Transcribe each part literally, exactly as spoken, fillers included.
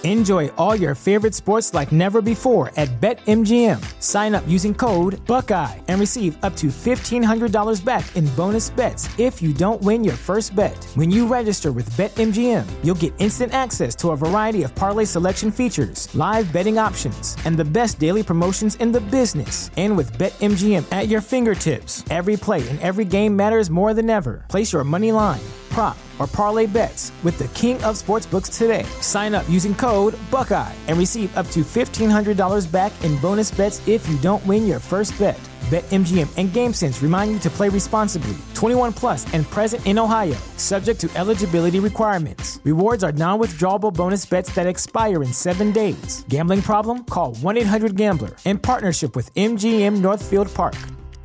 Enjoy all your favorite sports like never before at BetMGM. Sign up using code Buckeye and receive up to fifteen hundred dollars back in bonus bets if you don't win your first bet. When you register with BetMGM, you'll get instant access to a variety of parlay selection features, live betting options, and the best daily promotions in the business. And with BetMGM at your fingertips, every play and every game matters more than ever. Place your money line, prop, or parlay bets with the king of sportsbooks today. Sign up using code Buckeye and receive up to fifteen hundred dollars back in bonus bets if you don't win your first bet. BetMGM and GameSense remind you to play responsibly. twenty-one plus and present in Ohio, subject to eligibility requirements. Rewards are non-withdrawable bonus bets that expire in seven days. Gambling problem? Call one eight hundred gambler in partnership with M G M Northfield Park.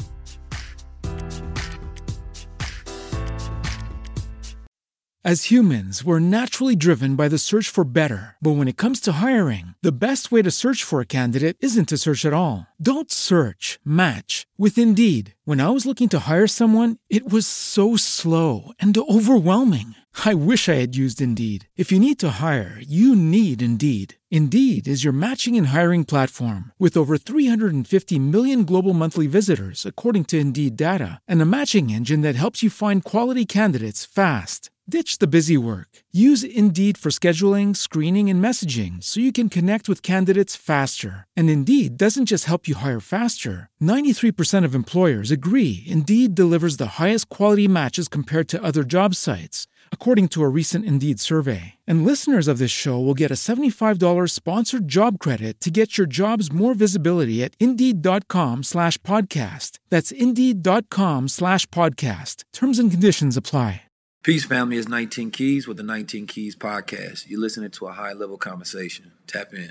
As humans, we're naturally driven by the search for better. But when it comes to hiring, the best way to search for a candidate isn't to search at all. Don't search, match with Indeed. When I was looking to hire someone, it was so slow and overwhelming. I wish I had used Indeed. If you need to hire, you need Indeed. Indeed is your matching and hiring platform with over three hundred fifty million global monthly visitors, according to Indeed data, and a matching engine that helps you find quality candidates fast. Ditch the busy work. Use Indeed for scheduling, screening, and messaging so you can connect with candidates faster. And Indeed doesn't just help you hire faster. ninety-three percent of employers agree Indeed delivers the highest quality matches compared to other job sites, according to a recent Indeed survey. And listeners of this show will get a seventy-five dollars sponsored job credit to get your jobs more visibility at Indeed.com slash podcast. That's Indeed.com slash podcast. Terms and conditions apply. Peace, family. It's nineteen Keys with the nineteen Keys podcast. You're listening to a high-level conversation. Tap in.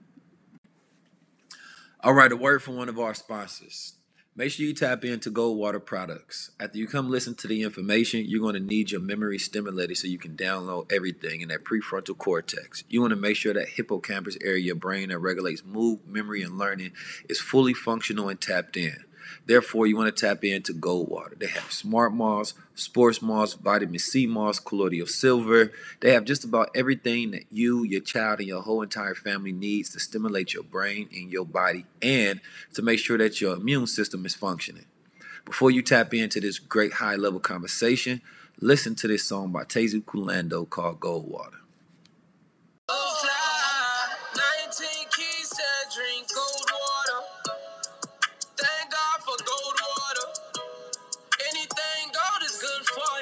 All right, a word from one of our sponsors. Make sure you tap into Goldwater products. After you come listen to the information, you're going to need your memory stimulated so you can download everything in that prefrontal cortex. You want to make sure that hippocampus area of your brain that regulates mood, memory, and learning is fully functional and tapped in. Therefore, you want to tap into Goldwater. They have Smart Moss, Sports Moss, Vitamin C Moss, Colloidal Silver. They have just about everything that you, your child, and your whole entire family needs to stimulate your brain and your body and to make sure that your immune system is functioning. Before you tap into this great high-level conversation, listen to this song by Tezu Kulando called Goldwater. nineteen Keys said drink Goldwater. Thank God for Goldwater. Anything gold is good for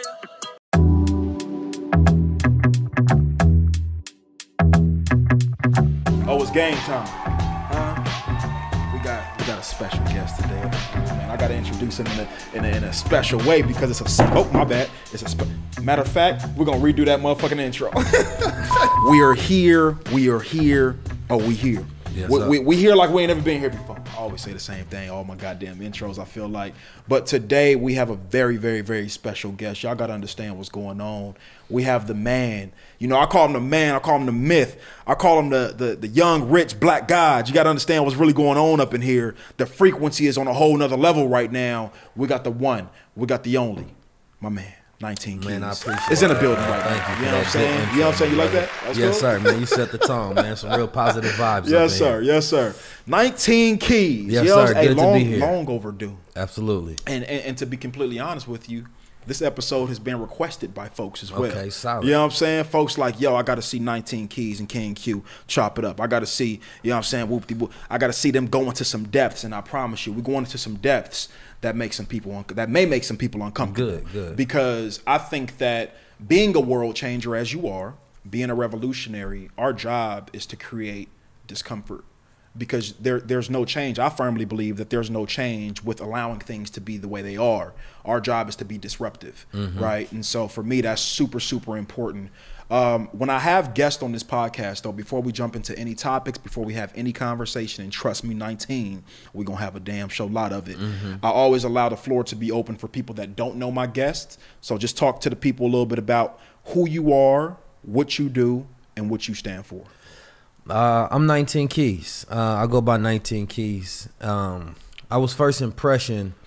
you. Oh, it's game time. Huh? We got we got a special guest today. Man, I got to introduce him in a, in a in a special way because it's a oh my bad. It's a spe- matter of fact, we're gonna redo that motherfucking intro. We are here. We are here. Oh, we here. Yes, we, we, we here like we ain't never been here before. I always say the same thing, all my goddamn intros, I feel like. But today we have a very, very, very special guest. Y'all got to understand what's going on. We have the man. You know, I call him the man. I call him the myth. I call him the the, the young, rich, black god. You got to understand what's really going on up in here. The frequency is on a whole nother level right now. We got the one. We got the only. My man. nineteen Man, Keys. I appreciate It's in the that. building right Thank now. you. You know what I'm saying? You know what I'm saying? You like that? That's yes, cool? sir, man. You set the tone, man. Some real positive vibes. Yes, up sir. in here. Yes, sir. nineteen Keys. Yes, you know, sir. Hey, Good long, to be here. long overdue. Absolutely. And, and and to be completely honest with you, this episode has been requested by folks as well. Okay, solid. You know what I'm saying? Folks like, yo, I got to see nineteen Keys and King Q chop it up. I got to see, you know what I'm saying, whoop-de-whoop. I got to see them go into some depths, and I promise you, we're going into some depths that make some people un- that may make some people uncomfortable. Good, good. Because I think that being a world changer as you are, being a revolutionary, our job is to create discomfort. Because there, there's no change. I firmly believe that there's no change with allowing things to be the way they are. Our job is to be disruptive, mm-hmm. right? And so for me, that's super, super important. Um, when I have guests on this podcast, though, before we jump into any topics, before we have any conversation, and trust me, nineteen, we're going to have a damn show lot of it. Mm-hmm. I always allow the floor to be open for people that don't know my guests. So just talk to the people a little bit about who you are, what you do, and what you stand for. Uh, I'm nineteen Keys. Uh, I go by nineteen Keys. Um, I was first impression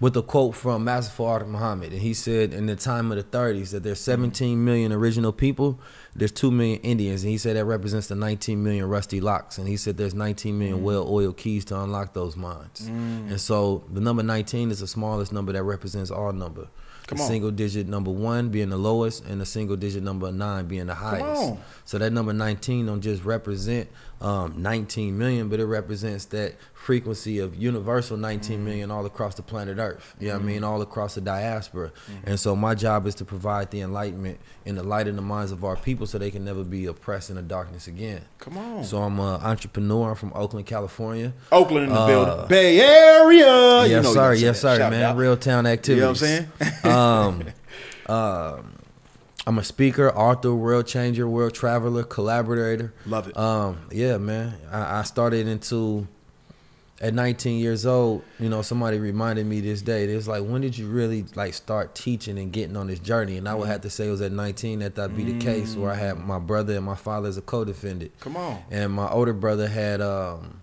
with a quote from Master Fard Muhammad, and he said in the time of the thirties that there's seventeen million original people, there's two million Indians, and he said that represents the nineteen million rusty locks, and he said there's nineteen million mm. well-oiled keys to unlock those minds. Mm. And so the number nineteen is the smallest number that represents all number. Come the on. Single digit number one being the lowest, and the single digit number nine being the highest. So that number nineteen don't just represent um, nineteen million, but it represents that frequency of universal nineteen mm. million all across the planet Earth. You know what I mean? All across the diaspora. Mm. And so my job is to provide the enlightenment and the light in the minds of our people so they can never be oppressed in the darkness again. Come on. So I'm an entrepreneur. I'm from Oakland, California. Oakland in the uh, building. Bay Area. Yes, you know sir. Yes, sir, Shout man. out. Real town activities. You know what I'm saying? um, um, I'm a speaker, author, world changer, world traveler, collaborator. Love it. Um, yeah, man. I, I started into at nineteen years old. You know, somebody reminded me this day. It was like, when did you really like start teaching and getting on this journey? And I would have to say it was at nineteen that that'd be the case, where I had my brother and my father as a co-defendant. Come on. And my older brother had um.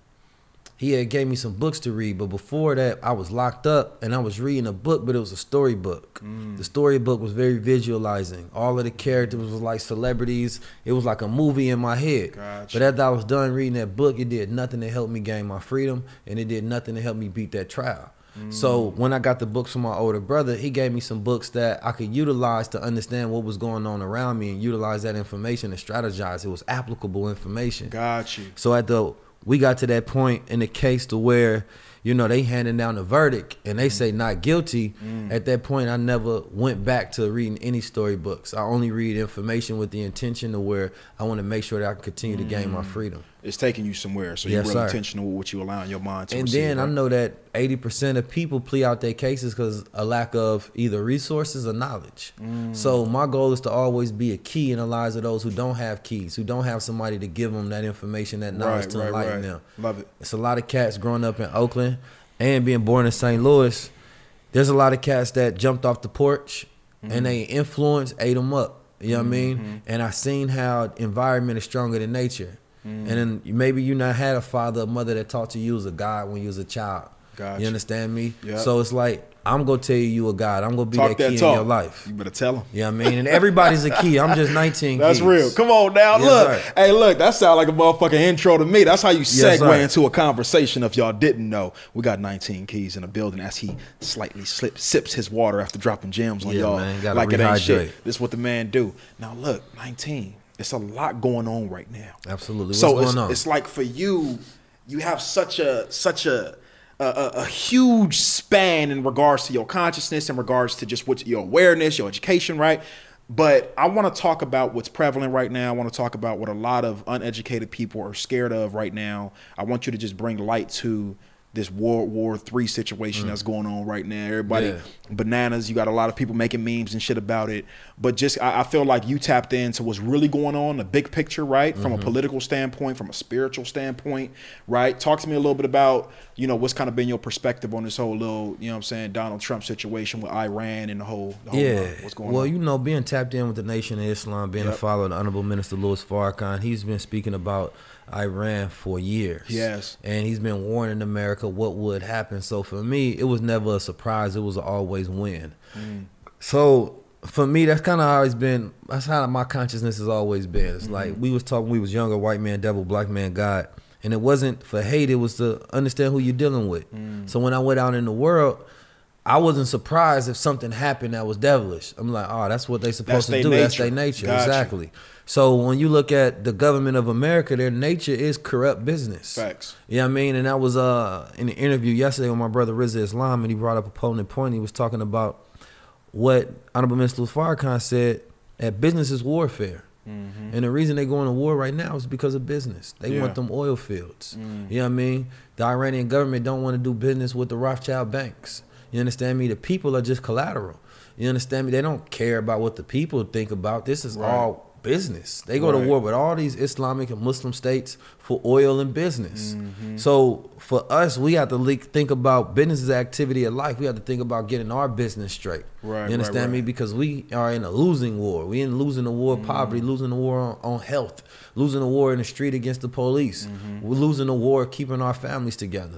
He had gave me some books to read, but before that, I was locked up and I was reading a book, but it was a storybook. Mm. The storybook was very visualizing. All of the characters was like celebrities. It was like a movie in my head. Gotcha. But after I was done reading that book, it did nothing to help me gain my freedom, and it did nothing to help me beat that trial. Mm. So when I got the books from my older brother, he gave me some books that I could utilize to understand what was going on around me and utilize that information and strategize. It was applicable information. Got you. So at the we got to that point in the case to where, you know, they handing down the verdict and they mm. say not guilty. Mm. At that point, I never went back to reading any storybooks. I only read information with the intention of where I want to make sure that I can continue mm. to gain my freedom. It's taking you somewhere, so yes, you're really sir. intentional with what you allow in your mind to and receive. And then right? I know that eighty percent of people plea out their cases because a lack of either resources or knowledge. Mm. So my goal is to always be a key in the lives of those who don't have keys, who don't have somebody to give them that information, that knowledge right, to right, enlighten right. them. Love it. It's a lot of cats growing up in Oakland and being born in Saint Louis. There's a lot of cats that jumped off the porch mm-hmm. and they influence ate them up. You know what mm-hmm. I mean? And I seen how environment is stronger than nature. Mm. And then maybe you not had a father or mother that taught you you was a God when you was a child. Gotcha. You understand me? Yep. So it's like, I'm going to tell you you a God. I'm going to be Talk that key that in your life. You better tell them. You know what I mean? And everybody's a key. I'm just nineteen That's keys. real. Come on now. Yes, look. sir. Hey, look. That sounds like a motherfucking intro to me. That's how you Yes, segue sir. into a conversation if y'all didn't know. We got nineteen keys in the building as he slightly slip, sips his water after dropping gems on Yeah, y'all. man. Gotta Like it ain't rehydrate. shit. This is what the man do. Now, look. nineteen. It's a lot going on right now. Absolutely. What's so going it's, on? it's like for you, you have such a such a a, a a huge span in regards to your consciousness, in regards to just what your awareness, your education, right? But I want to talk about what's prevalent right now. I want to talk about what a lot of uneducated people are scared of right now. I want you to just bring light to this World War Three situation mm. that's going on right now. Everybody Yeah. bananas. You got a lot of people making memes and shit about it. But just I, I feel like you tapped into what's really going on, the big picture, right? From Mm-hmm. a political standpoint, from a spiritual standpoint, right? Talk to me a little bit about, you know, what's kind of been your perspective on this whole little, you know what I'm saying, Donald Trump situation with Iran and the whole, the whole Yeah. uh, what's going well, on. you know, being tapped in with the Nation of Islam, being Yep. a follower of the Honorable Minister Louis Farrakhan, he's been speaking about Iran for years. Yes. And he's been warning America what would happen. So for me, it was never a surprise. It was an always win. Mm. So for me, that's kind of always been, that's how my consciousness has always been. It's mm-hmm. like we was talking, we was younger, white man, devil, black man, God. And it wasn't for hate, it was to understand who you're dealing with. Mm. So when I went out in the world, I wasn't surprised if something happened that was devilish. I'm like, oh, that's what they supposed That's to they do. That's nature. their nature. Gotcha. Exactly. So when you look at the government of America, their nature is corrupt business. Facts. You know what I mean? And I was uh, in an interview yesterday with my brother Rizza Islam, and he brought up a potent point. He was talking about what Honorable Minister Farrakhan said, that business is warfare. Mm-hmm. And the reason they're going to war right now is because of business. They Yeah. want them oil fields. Mm. You know what I mean? The Iranian government don't want to do business with the Rothschild banks. You understand me? The people are just collateral. You understand me? They don't care about what the people think about. This is Right. all business. They go Right. to war with all these Islamic and Muslim states for oil and business. Mm-hmm. So for us, we have to le- think about business as activity of life. We have to think about getting our business straight. Right, You understand right, me? right. Because we are in a losing war. We in losing the war of poverty, losing the war on, on health, losing the war in the street against the police. Mm-hmm. We're losing the war keeping our families together.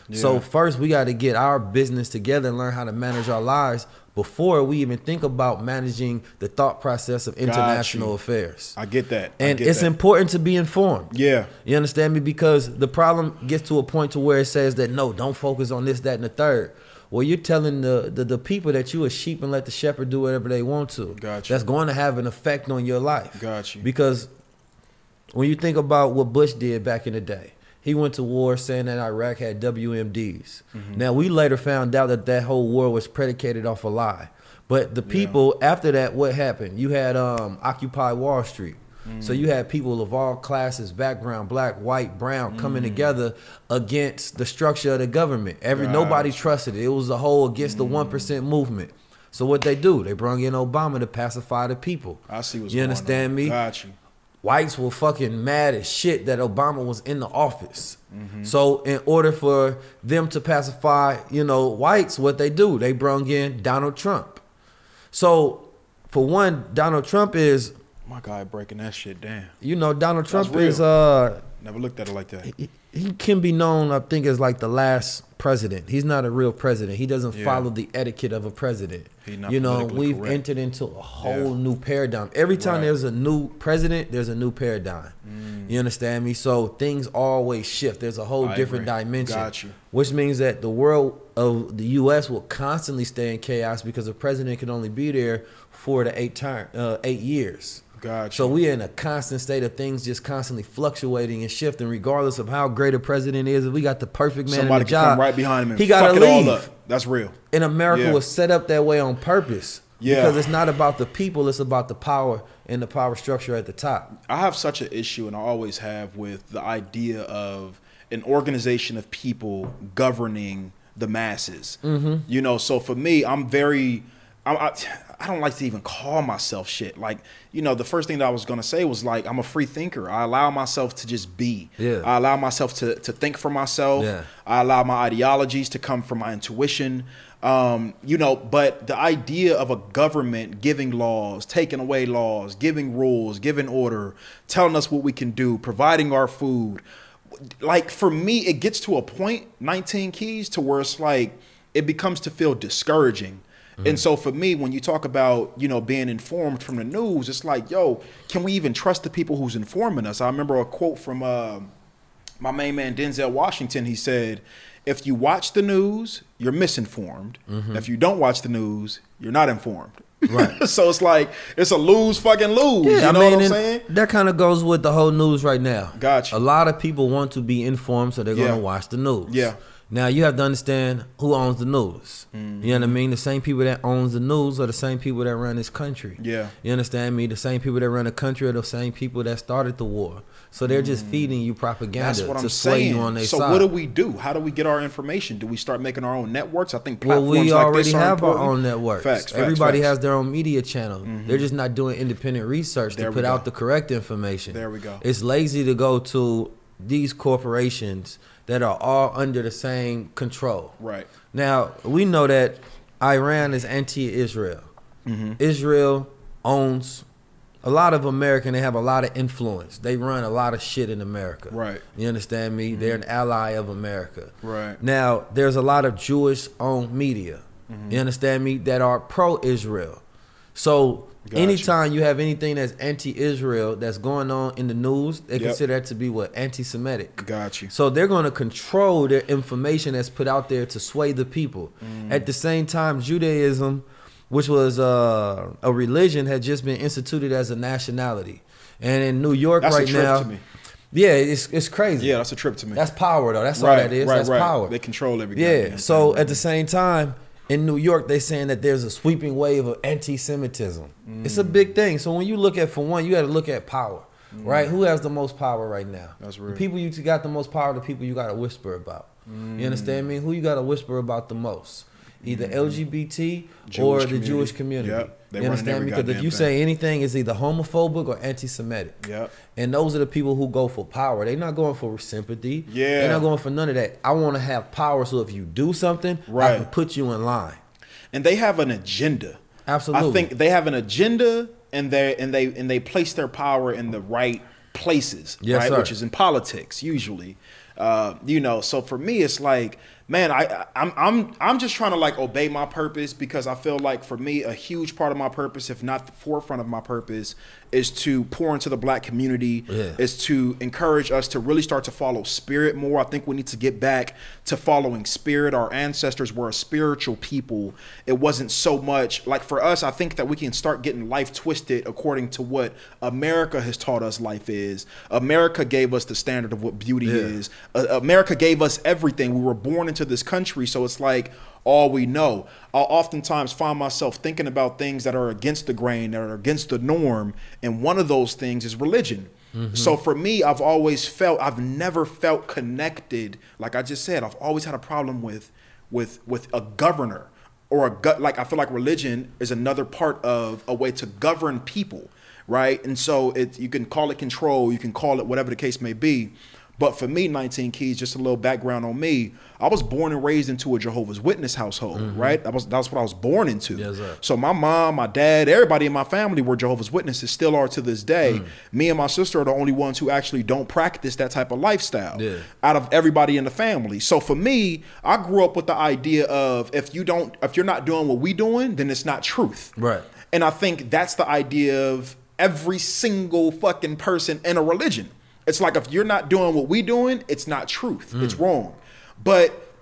So Yeah. first we got to get our business together and learn how to manage our lives before we even think about managing the thought process of international you. affairs. I get that. I And get it's that. important to be informed. Yeah. You understand me? Because the problem gets to a point to where it says that no, don't focus on this, that, and the third. Well, you're telling the, the, the people that you a sheep and let the shepherd do whatever they want to. Gotcha. That's going to have an effect on your life. Got you. Because when you think about what Bush did back in the day, he went to war saying that Iraq had W M Ds. Mm-hmm. Now, we later found out that that whole war was predicated off a lie. But the people, after that, what happened? You had um, Occupy Wall Street. Mm. So you had people of all classes, background, black, white, brown, coming Mm. together against the structure of the government. Every Gotcha. Nobody trusted it. It was a whole against the one percent movement. So what they do? They brought in Obama to pacify the people. I see what's You going understand on. me? Got you. Whites were fucking mad as shit that Obama was in the office. Mm-hmm. So in order for them to pacify, you know, whites, what they do, they brung in Donald Trump. So for one, Donald Trump is, My guy breaking that shit down. you know, Donald That's Trump real. is, uh, Never looked at it like that. he, he can be known, I think, as like the last president. He's not a real president. He doesn't Yeah. follow the etiquette of a president. He's not You know, politically we've correct. entered into a whole Yeah. new paradigm. Every time Right. there's a new president, there's a new paradigm. You understand me? So things always shift. There's a whole I different agree. dimension. Got you. Which means that the world of the U S will constantly stay in chaos because the president can only be there four to eight time, uh, eight years. Got So you. we're in a constant state of things just constantly fluctuating and shifting, regardless of how great a president is. If we got the perfect man Somebody in the can job, come right behind him and he fuck gotta it all leave. up. That's real. And America Yeah. was set up that way on purpose. Yeah. Because it's not about the people, it's about the power and the power structure at the top. I have such an issue, and I always have, with the idea of an organization of people governing the masses. Mm-hmm. You know, so for me, I'm very, I, I, I don't like to even call myself shit. Like, you know, the first thing that I was gonna say was like, I'm a free thinker. I allow myself to just be. Yeah. I allow myself to to think for myself. Yeah. I allow my ideologies to come from my intuition. Um, you know, but the idea of a government giving laws, taking away laws, giving rules, giving order, telling us what we can do, providing our food, like for me, it gets to a point, nineteen keys, to where it's like it becomes to feel discouraging. And so for me, when you talk about, you know, being informed from the news, it's like, yo, can we even trust the people who's informing us? I remember a quote from uh, my main man, Denzel Washington. He said, if you watch the news, you're misinformed. If you don't watch the news, you're not informed. Right. So it's like, it's a lose fucking lose. Yeah, you know I mean, what I'm and saying? that kind of goes with the whole news right now. Gotcha. A lot of people want to be informed, so they're Yeah. going to watch the news. Yeah. Now you have to understand who owns the news. Mm-hmm. You know what I mean? The same people that owns the news are the same people that run this country. Yeah. You understand me? The same people that run the country are the same people that started the war. So they're just feeding you propaganda That's what to I'm sway saying. you on their so side. what do we do? How do we get our information? Do we start making our own networks? I think Well, platforms we like already this are have our important. own networks. Facts, facts, Everybody facts. has their own media channel. They're just not doing independent research There to we put go. out the correct information. There we go. It's lazy to go to these corporations that are all under the same control. Right. Now, we know that Iran is anti-Israel. Mm-hmm. Israel owns a lot of America, and they have a lot of influence. They run a lot of shit in America. Right. You understand me? They're an ally of America. Right. Now, there's a lot of Jewish-owned media. Mm-hmm. You understand me? That are pro-Israel. So Gotcha. anytime you have anything that's anti-Israel that's going on in the news, they Yep. consider that to be what? Anti-Semitic. Got you. So they're going to control their information that's put out there to sway the people. Mm. At the same time, Judaism, which was uh, a religion, had just been instituted as a nationality. And in New York That's a right trip now, to me. yeah, it's it's crazy. Yeah, that's a trip to me. That's power, though. That's all right, that is. right, That's right. power. They control every Yeah. goddamn So thing. at the same time, in New York, they're saying that there's a sweeping wave of anti-Semitism. It's a big thing. So when you look at, for one, you got to look at power, right? Who has the most power right now? That's The real. people you got the most power, the people you got to whisper about. You understand me? Who you got to whisper about the most? Either L G B T or Jewish the community. Jewish community. Yep. They You running understand every me? Because if goddamn you thing. say anything, it's either homophobic or anti-Semitic. Yep. And those are the people who go for power. They're not going for sympathy. Yeah. They're not going for none of that. I want to have power, so if you do something, I Right. can put you in line. And they have an agenda. Absolutely. I think they have an agenda, and they and they and they place their power in the right places, Yes, right? sir. Which is in politics usually. Uh, you know, so for me, it's like, Man, I, I'm I'm I'm just trying to like obey my purpose, because I feel like for me a huge part of my purpose, if not the forefront of my purpose, is to pour into the black community, yeah. is to encourage us to really start to follow spirit more. I think we need to get back to following spirit. Our ancestors were a spiritual people. It wasn't so much like for us, I think that we can start getting life twisted according to what America has taught us life is. America gave us the standard of what beauty Yeah. is. Uh, America gave us everything. We were born into this country, so it's like all we know. I'll oftentimes find myself thinking about things that are against the grain, that are against the norm, and one of those things is religion. Mm-hmm. So for me, I've always felt, I've never felt connected. Like I just said, I've always had a problem with with with a governor or a gut. Like I feel like religion is another part of a way to govern people, right? And so it, you can call it control, you can call it whatever the case may be. But for me, nineteen Keys, just a little background on me. I was born and raised into a Jehovah's Witness household, mm-hmm. right? That was that's what I was born into. Yes, sir. So my mom, my dad, everybody in my family were Jehovah's Witnesses, still are to this day. Mm. Me and my sister are the only ones who actually don't practice that type of lifestyle yeah. out of everybody in the family. So for me, I grew up with the idea of if you don't, if you're not doing what we doing, then it's not truth. Right. And I think that's the idea of every single fucking person in a religion. It's like if you're not doing what we doing, it's not truth. Mm. It's wrong. But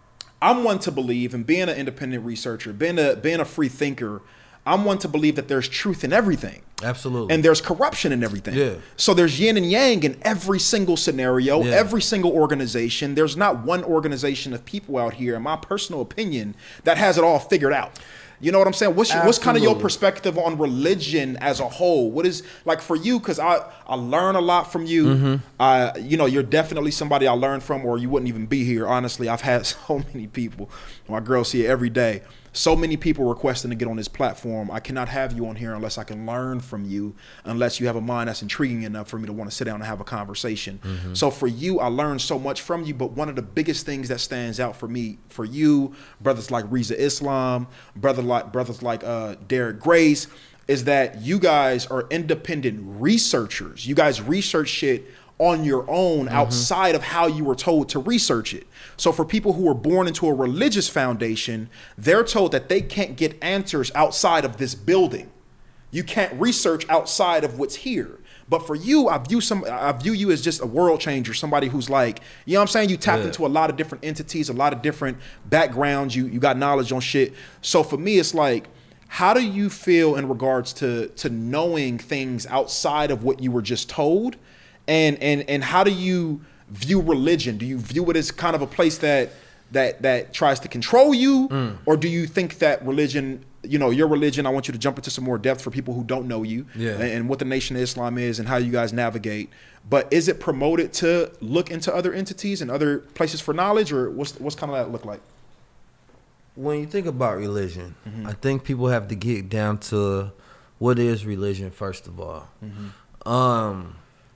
I'm one to believe, and being an independent researcher, being a being a free thinker, I'm one to believe that there's truth in everything. Absolutely. And there's corruption in everything. Yeah. So there's yin and yang in every single scenario, yeah. every single organization. There's not one organization of people out here, in my personal opinion, that has it all figured out. You know what I'm saying? What's your, what's kind of your perspective on religion as a whole? What is like for you? Because I, I learn a lot from you. Mm-hmm. I, you know, you're definitely somebody I learn from, or you wouldn't even be here. Honestly, I've had so many people. My girls see it every day. So many people requesting to get on this platform. I cannot have you on here unless I can learn from you, unless you have a mind that's intriguing enough for me to want to sit down and have a conversation. Mm-hmm. So for you, I learned so much from you, but one of the biggest things that stands out for me, for you, brothers like Reza Islam, brother like brothers like uh, Derek Grace, is that you guys are independent researchers. You guys research shit on your own, mm-hmm. outside of how you were told to research it. So for people who were born into a religious foundation, they're told that they can't get answers outside of this building. You can't research outside of what's here. But for you, I view some, I view you as just a world changer, somebody who's like, you know what I'm saying? You tapped yeah. into a lot of different entities, a lot of different backgrounds. You you got knowledge on shit. So for me, it's like, how do you feel in regards to to knowing things outside of what you were just told? And and and how do you view religion? Do you view it as kind of a place that that that tries to control you, mm. or do you think that religion, you know, your religion? I want you to jump into some more depth for people who don't know you, yeah. and, and what the Nation of Islam is and how you guys navigate. But is it promoted to look into other entities and other places for knowledge, or what's what's kind of that look like? When you think about religion, mm-hmm. I think people have to get down to what is religion first of all. Mm-hmm. Um.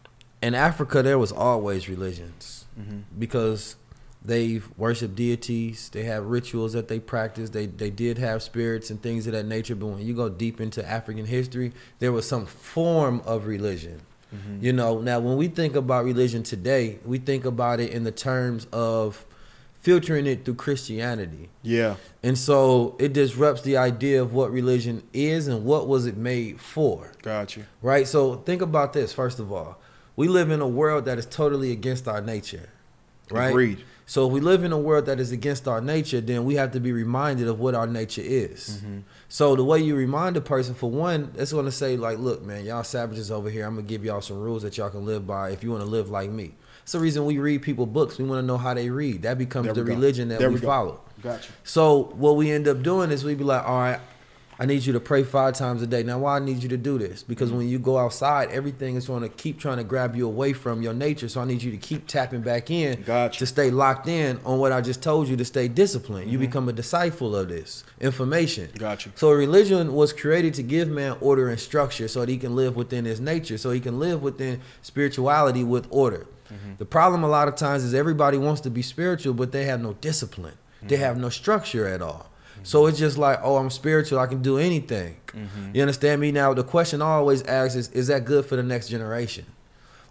In Africa, there was always religions mm-hmm. because they worship deities. They have rituals that they practice. They they did have spirits and things of that nature. But when you go deep into African history, there was some form of religion. Mm-hmm. You know, now when we think about religion today, we think about it in the terms of filtering it through Christianity. Yeah. And so it disrupts the idea of what religion is and what was it made for. Gotcha. Right? So think about this, first of all. We live in a world that is totally against our nature, right? Agreed. So if we live in a world that is against our nature, then we have to be reminded of what our nature is. Mm-hmm. So the way you remind a person, for one, that's going to say like, look, man, y'all savages over here. I'm going to give y'all some rules that y'all can live by if you want to live like me. It's the reason we read people books. We want to know how they read. That becomes the go. religion that there we, we follow. Gotcha. So what we end up doing is we be like, all right, I need you to pray five times a day. Now, why I need you to do this? Because when you go outside, everything is going to keep trying to grab you away from your nature. So I need you to keep tapping back in gotcha. to stay locked in on what I just told you, to stay disciplined. Mm-hmm. You become a disciple of this information. Gotcha. So religion was created to give man order and structure so that he can live within his nature, so he can live within spirituality with order. Mm-hmm. The problem a lot of times is everybody wants to be spiritual, but they have no discipline. Mm-hmm. They have no structure at all. So it's just like, oh, I'm spiritual, I can do anything. Mm-hmm. You understand me? Now, the question I always ask is, is that good for the next generation?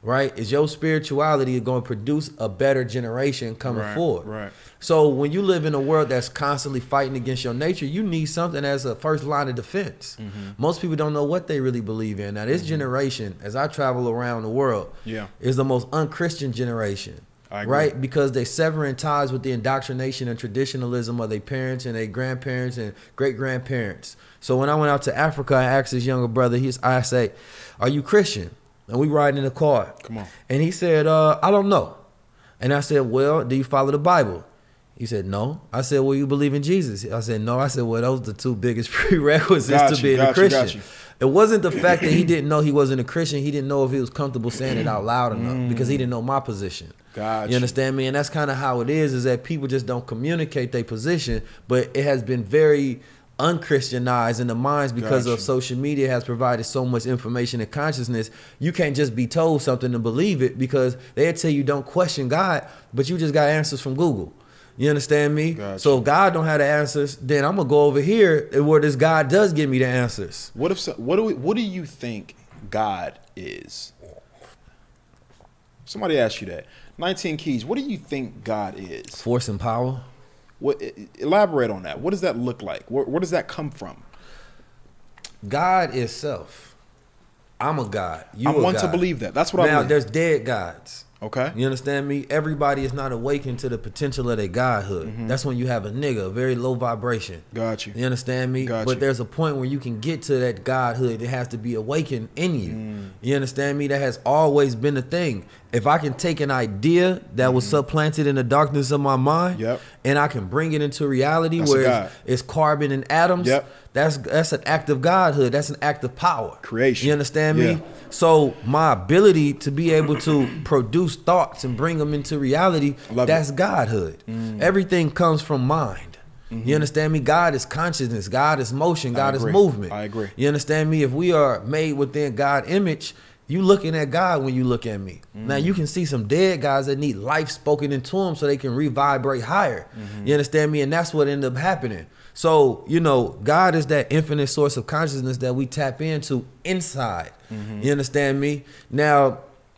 right? Is your spirituality going to produce a better generation coming Right, forward? right. So when you live in a world that's constantly fighting against your nature, you need something as a first line of defense. Mm-hmm. Most people don't know what they really believe in. Now, this generation, as I travel around the world, Yeah. is the most unchristian generation. I agree. Right? Because they severing ties with the indoctrination and traditionalism of their parents and their grandparents and great grandparents. So when I went out to Africa, I asked his younger brother, he's, I say, "Are you Christian?" And we riding in the car. Come on. And he said, uh, "I don't know." And I said, "Well, do you follow the Bible?" He said, "No." I said, "Well, you believe in Jesus?" I said, "No." I said, "Well, those are the two biggest prerequisites Got to you, being got a you, Christian." got you. It wasn't the fact that he didn't know he wasn't a Christian. He didn't know if he was comfortable saying it out loud enough because he didn't know my position. Got You you. understand me? And that's kind of how it is, is that people just don't communicate their position, but it has been very unchristianized in the minds because Got of you. social media has provided so much information and consciousness. You can't just be told something and believe it because they'll tell you don't question God, but you just got answers from Google. You understand me? Got So you. if God don't have the answers, then I'm gonna go over here where this God does give me the answers. What if? So, what do we, What do you think God is? Somebody asked you that. nineteen Keys. What do you think God is? Force and power. What? Elaborate on that. What does that look like? Where, where does that come from? God is self. I'm a God. You I a want to God. believe that. That's what I Now believe. there's dead gods. Okay. You understand me? Everybody is not awakened to the potential of their godhood. Mm-hmm. That's when you have a nigga, a very low vibration. Got you. You understand me? Got but you. there's a point where you can get to that godhood. It has to be awakened in you. Mm. You understand me? That has always been the thing. If I can take an idea that was supplanted in the darkness of my mind, Mm-hmm. Yep. and I can bring it into reality That's a where God. it's, it's carbon and atoms, Yep. that's that's an act of godhood. That's an act of power. Creation. You understand Yeah. me? So my ability to be able to produce thoughts and bring them into reality, Love that's it. godhood. Everything comes from mind. You understand me? God is consciousness. God is motion. God is agree. movement. I agree. You understand me? If we are made within God image, you looking at God when you look at me. Now you can see some dead guys that need life spoken into them so they can revibrate higher. You understand me? And that's what ended up happening. So, you know, God is that infinite source of consciousness that we tap into inside. You understand me? Now,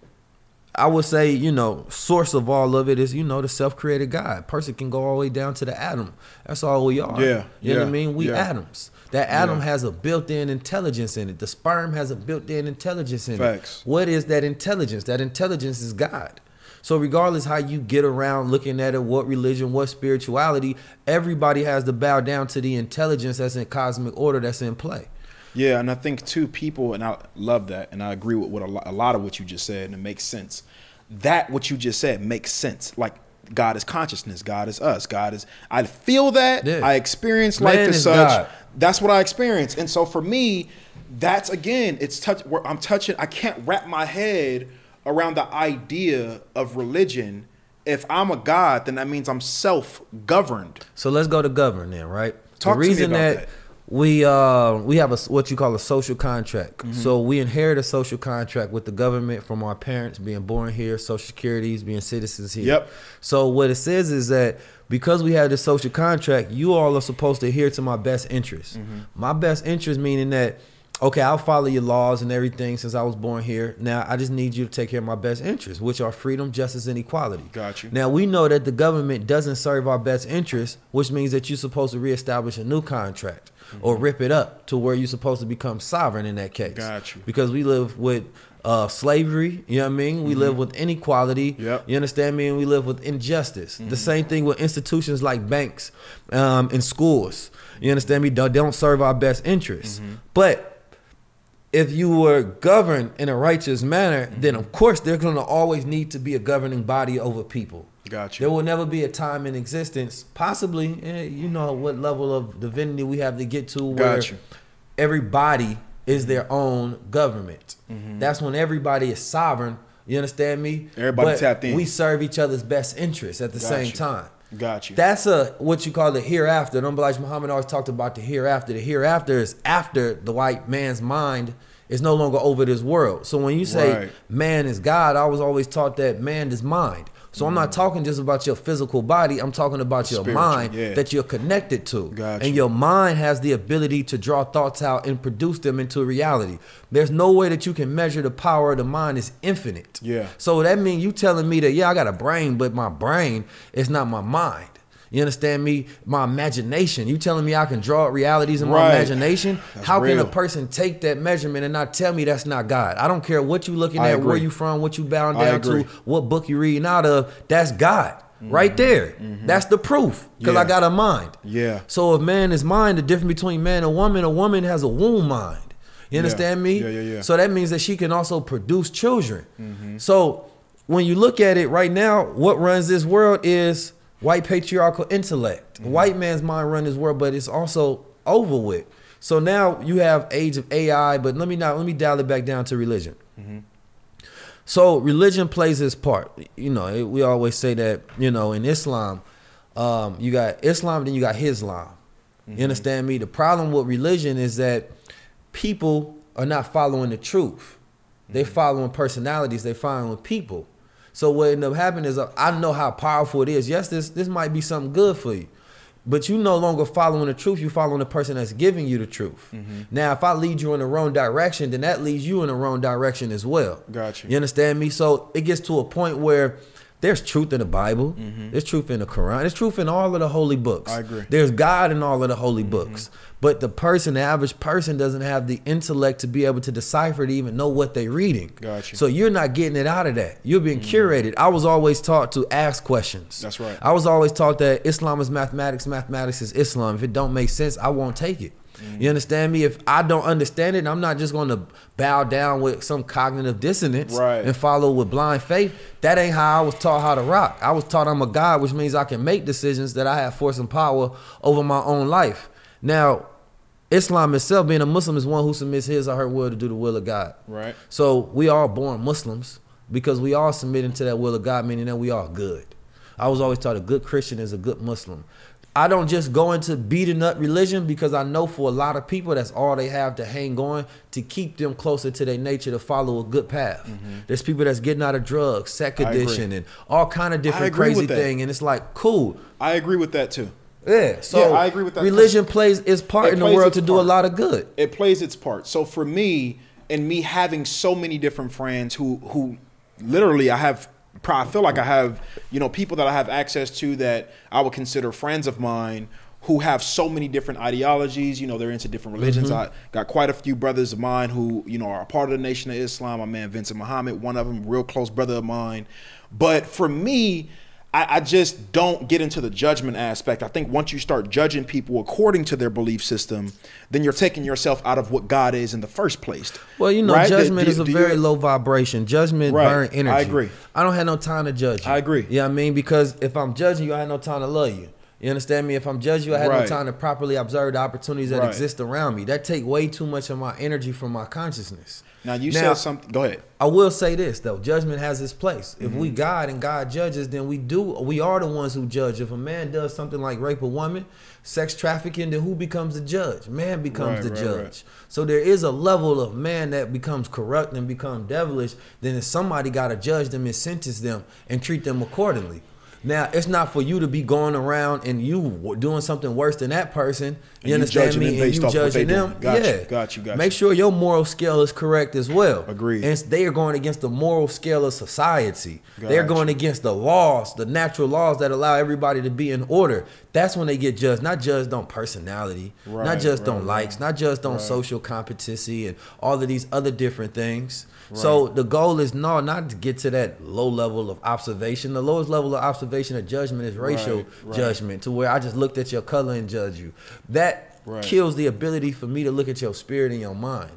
I would say, you know, source of all of it is, you know, the self-created God. Person can go all the way down to the atom. That's all we are. Yeah, You know what I yeah, mean? We yeah. atoms. That atom Yeah. has a built-in intelligence in it. The sperm has a built-in intelligence in Facts. it. What is that intelligence? That intelligence is God. So regardless how you get around looking at it, what religion, what spirituality, everybody has to bow down to the intelligence that's in cosmic order that's in play. Yeah, and I think too, people, and I love that, and I agree with what a lot, a lot of what you just said, and it makes sense. That what you just said makes sense. Like God is consciousness, God is us, God is. I feel that. Yeah. I experience life Man as is such. God. That's what I experience, and so for me, that's again, it's touch. Where I'm touching. I can't wrap my head around the idea of religion. If I'm a God, then that means I'm self-governed. So let's go to govern then, right? Talk the to me reason about that, that. we uh we have a what you call a social contract. Mm-hmm. So we inherit a social contract with the government from our parents being born here, social securities, being citizens here. Yep. So what it says is that because we have this social contract, you all are supposed to adhere to my best interest. Mm-hmm. My best interest meaning that, okay, I'll follow your laws and everything since I was born here. Now, I just need you to take care of my best interests, which are freedom, justice, and equality. Got you. Now, we know that the government doesn't serve our best interests, which means that you're supposed to reestablish a new contract or rip it up to where you're supposed to become sovereign in that case. Got you. Because we live with uh, slavery, you know what I mean? We live with inequality. Yep. You understand me? And we live with injustice. The same thing with institutions like banks um, and schools. You understand me? Don't, don't serve our best interests. But if you were governed in a righteous manner, then of course there's going to always need to be a governing body over people. Got There you. will never be a time in existence, possibly, eh, you know what level of divinity we have to get to, where Got you. everybody is their own government. That's when everybody is sovereign. You understand me? Everybody But tapped in. we serve each other's best interests at the Got same you. time. Got you. That's a what you call the hereafter. Don't Elijah Muhammad always talked about the hereafter. The hereafter is after the white man's mind is no longer over this world. So when you say Right. man is God, I was always taught that man is mind. So I'm not talking just about your physical body. I'm talking about your Spiritual, mind yeah. that you're connected to. Gotcha. And your mind has the ability to draw thoughts out and produce them into reality. There's no way that you can measure the power of the mind. Is infinite. Yeah. So that means you telling me that, yeah, I got a brain, but my brain is not my mind. You understand me? My imagination. You telling me I can draw realities in my Right. imagination? That's How real. can a person take that measurement and not tell me that's not God? I don't care what you looking I at, agree. where you from, what you bound I down agree. to, what book you reading out of. That's God. Right there. That's the proof. Because Yeah. I got a mind. Yeah. So if man is mind, the difference between man and woman, a woman has a womb mind. You understand me? Yeah, yeah, yeah. So that means that she can also produce children. So when you look at it right now, what runs this world is white patriarchal intellect. White man's mind run this world, but it's also over with. So now you have age of A I, but let me not let me dial it back down to religion. So religion plays its part. You know, it, we always say that, you know, in Islam, um, you got Islam, then you got Islam. You understand me? The problem with religion is that people are not following the truth. They following personalities. They following people. So what ended up happening is uh, I know how powerful it is. Yes, this this might be something good for you, but you no longer following the truth. You following the person that's giving you the truth. Now, if I lead you in the wrong direction, then that leads you in the wrong direction as well. Gotcha. You understand me? So it gets to a point where there's truth in the Bible. There's truth in the Quran. There's truth in all of the holy books. I agree. There's God in all of the holy books. But the person, the average person, doesn't have the intellect to be able to decipher, to even know what they're reading. Gotcha. So you're not getting it out of that. You're being curated. I was always taught to ask questions. That's right. I was always taught that Islam is mathematics, mathematics is Islam. If it don't make sense, I won't take it. You understand me? If I don't understand it, I'm not just going to bow down with some cognitive dissonance Right. and follow with blind faith. That ain't how I was taught how to rock. I was taught I'm a God, which means I can make decisions, that I have force and power over my own life. Now, Islam itself, being a Muslim, is one who submits his or her will to do the will of God. Right. So we are born Muslims because we all submitting to that will of God, meaning that we are good. I was always taught a good Christian is a good Muslim. I don't just go into beating up religion because I know for a lot of people that's all they have to hang on to keep them closer to their nature, to follow a good path. There's people that's getting out of drugs, sex I agree. addiction, and all kind of I different agree crazy with that. thing. And it's like, cool. I agree with that too. Yeah. So Yeah, I agree with that. religion plays its part It in the plays world its to do a part. lot of good. It plays its part. So for me, and me having so many different friends who who literally I have I feel like I have, you know, people that I have access to that I would consider friends of mine who have so many different ideologies. You know, they're into different religions. I got quite a few brothers of mine who, you know, are a part of the Nation of Islam. My man Vincent Muhammad, one of them, real close brother of mine. But for me, I, I just don't get into the judgment aspect. I think once you start judging people according to their belief system, then you're taking yourself out of what God is in the first place. Well, you know, Right? judgment Do- is a do you- very low vibration. Judgment Right. burn energy. I agree. I don't have no time to judge you. I agree. You know what I mean? Because if I'm judging you, I have no time to love you. You understand me? If I'm judging you, I have Right. no time to properly observe the opportunities that Right. exist around me. That take way too much of my energy from my consciousness. Now you Now, said something. Go ahead. I will say this though, judgment has its place. If Mm-hmm. we God and God judges, then we do we are the ones who judge. If a man does something like rape a woman, sex trafficking, then who becomes the judge? Man becomes Right, the right, judge. right. So there is a level of man that becomes corrupt and become devilish, then if somebody gotta judge them and sentence them and treat them accordingly. Now, it's not for you to be going around and you w- doing something worse than that person. And You you understand judging me? them And based you off what they judging them. doing. Got you, yeah. got you, got Make you. sure your moral scale is correct as well. Agreed. And they are going against the moral scale of society. They're Got going you. against the laws, the natural laws that allow everybody to be in order. That's when they get judged. Not judged on personality, Right, not judged right, on likes, right. not judged on Right. social competency and all of these other different things. So the goal is no, not to get to that low level of observation. The lowest level of observation of judgment is racial Right, right. judgment, to where I just looked at your color and judge you. That Right. kills the ability for me to look at your spirit and your mind.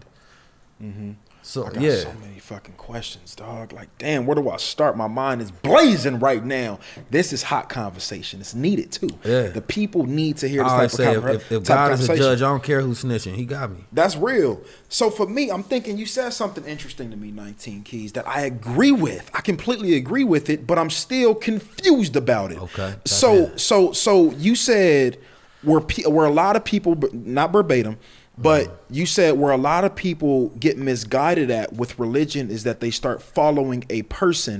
So I got yeah. so many fucking questions, dog. Like, damn, where do I start? My mind is blazing right now. This is hot conversation. It's needed too. Yeah. The people need to hear I this always type say, of, if, conver- if, if type God of is a conversation. judge, I don't care who's snitching. He got me. That's real. So for me, I'm thinking you said something interesting to me, nineteen Keys, that I agree with. I completely agree with it, but I'm still confused about it. Okay. So Yeah. so so you said where pe- where a lot of people, but not verbatim, but you said where a lot of people get misguided at with religion is that they start following a person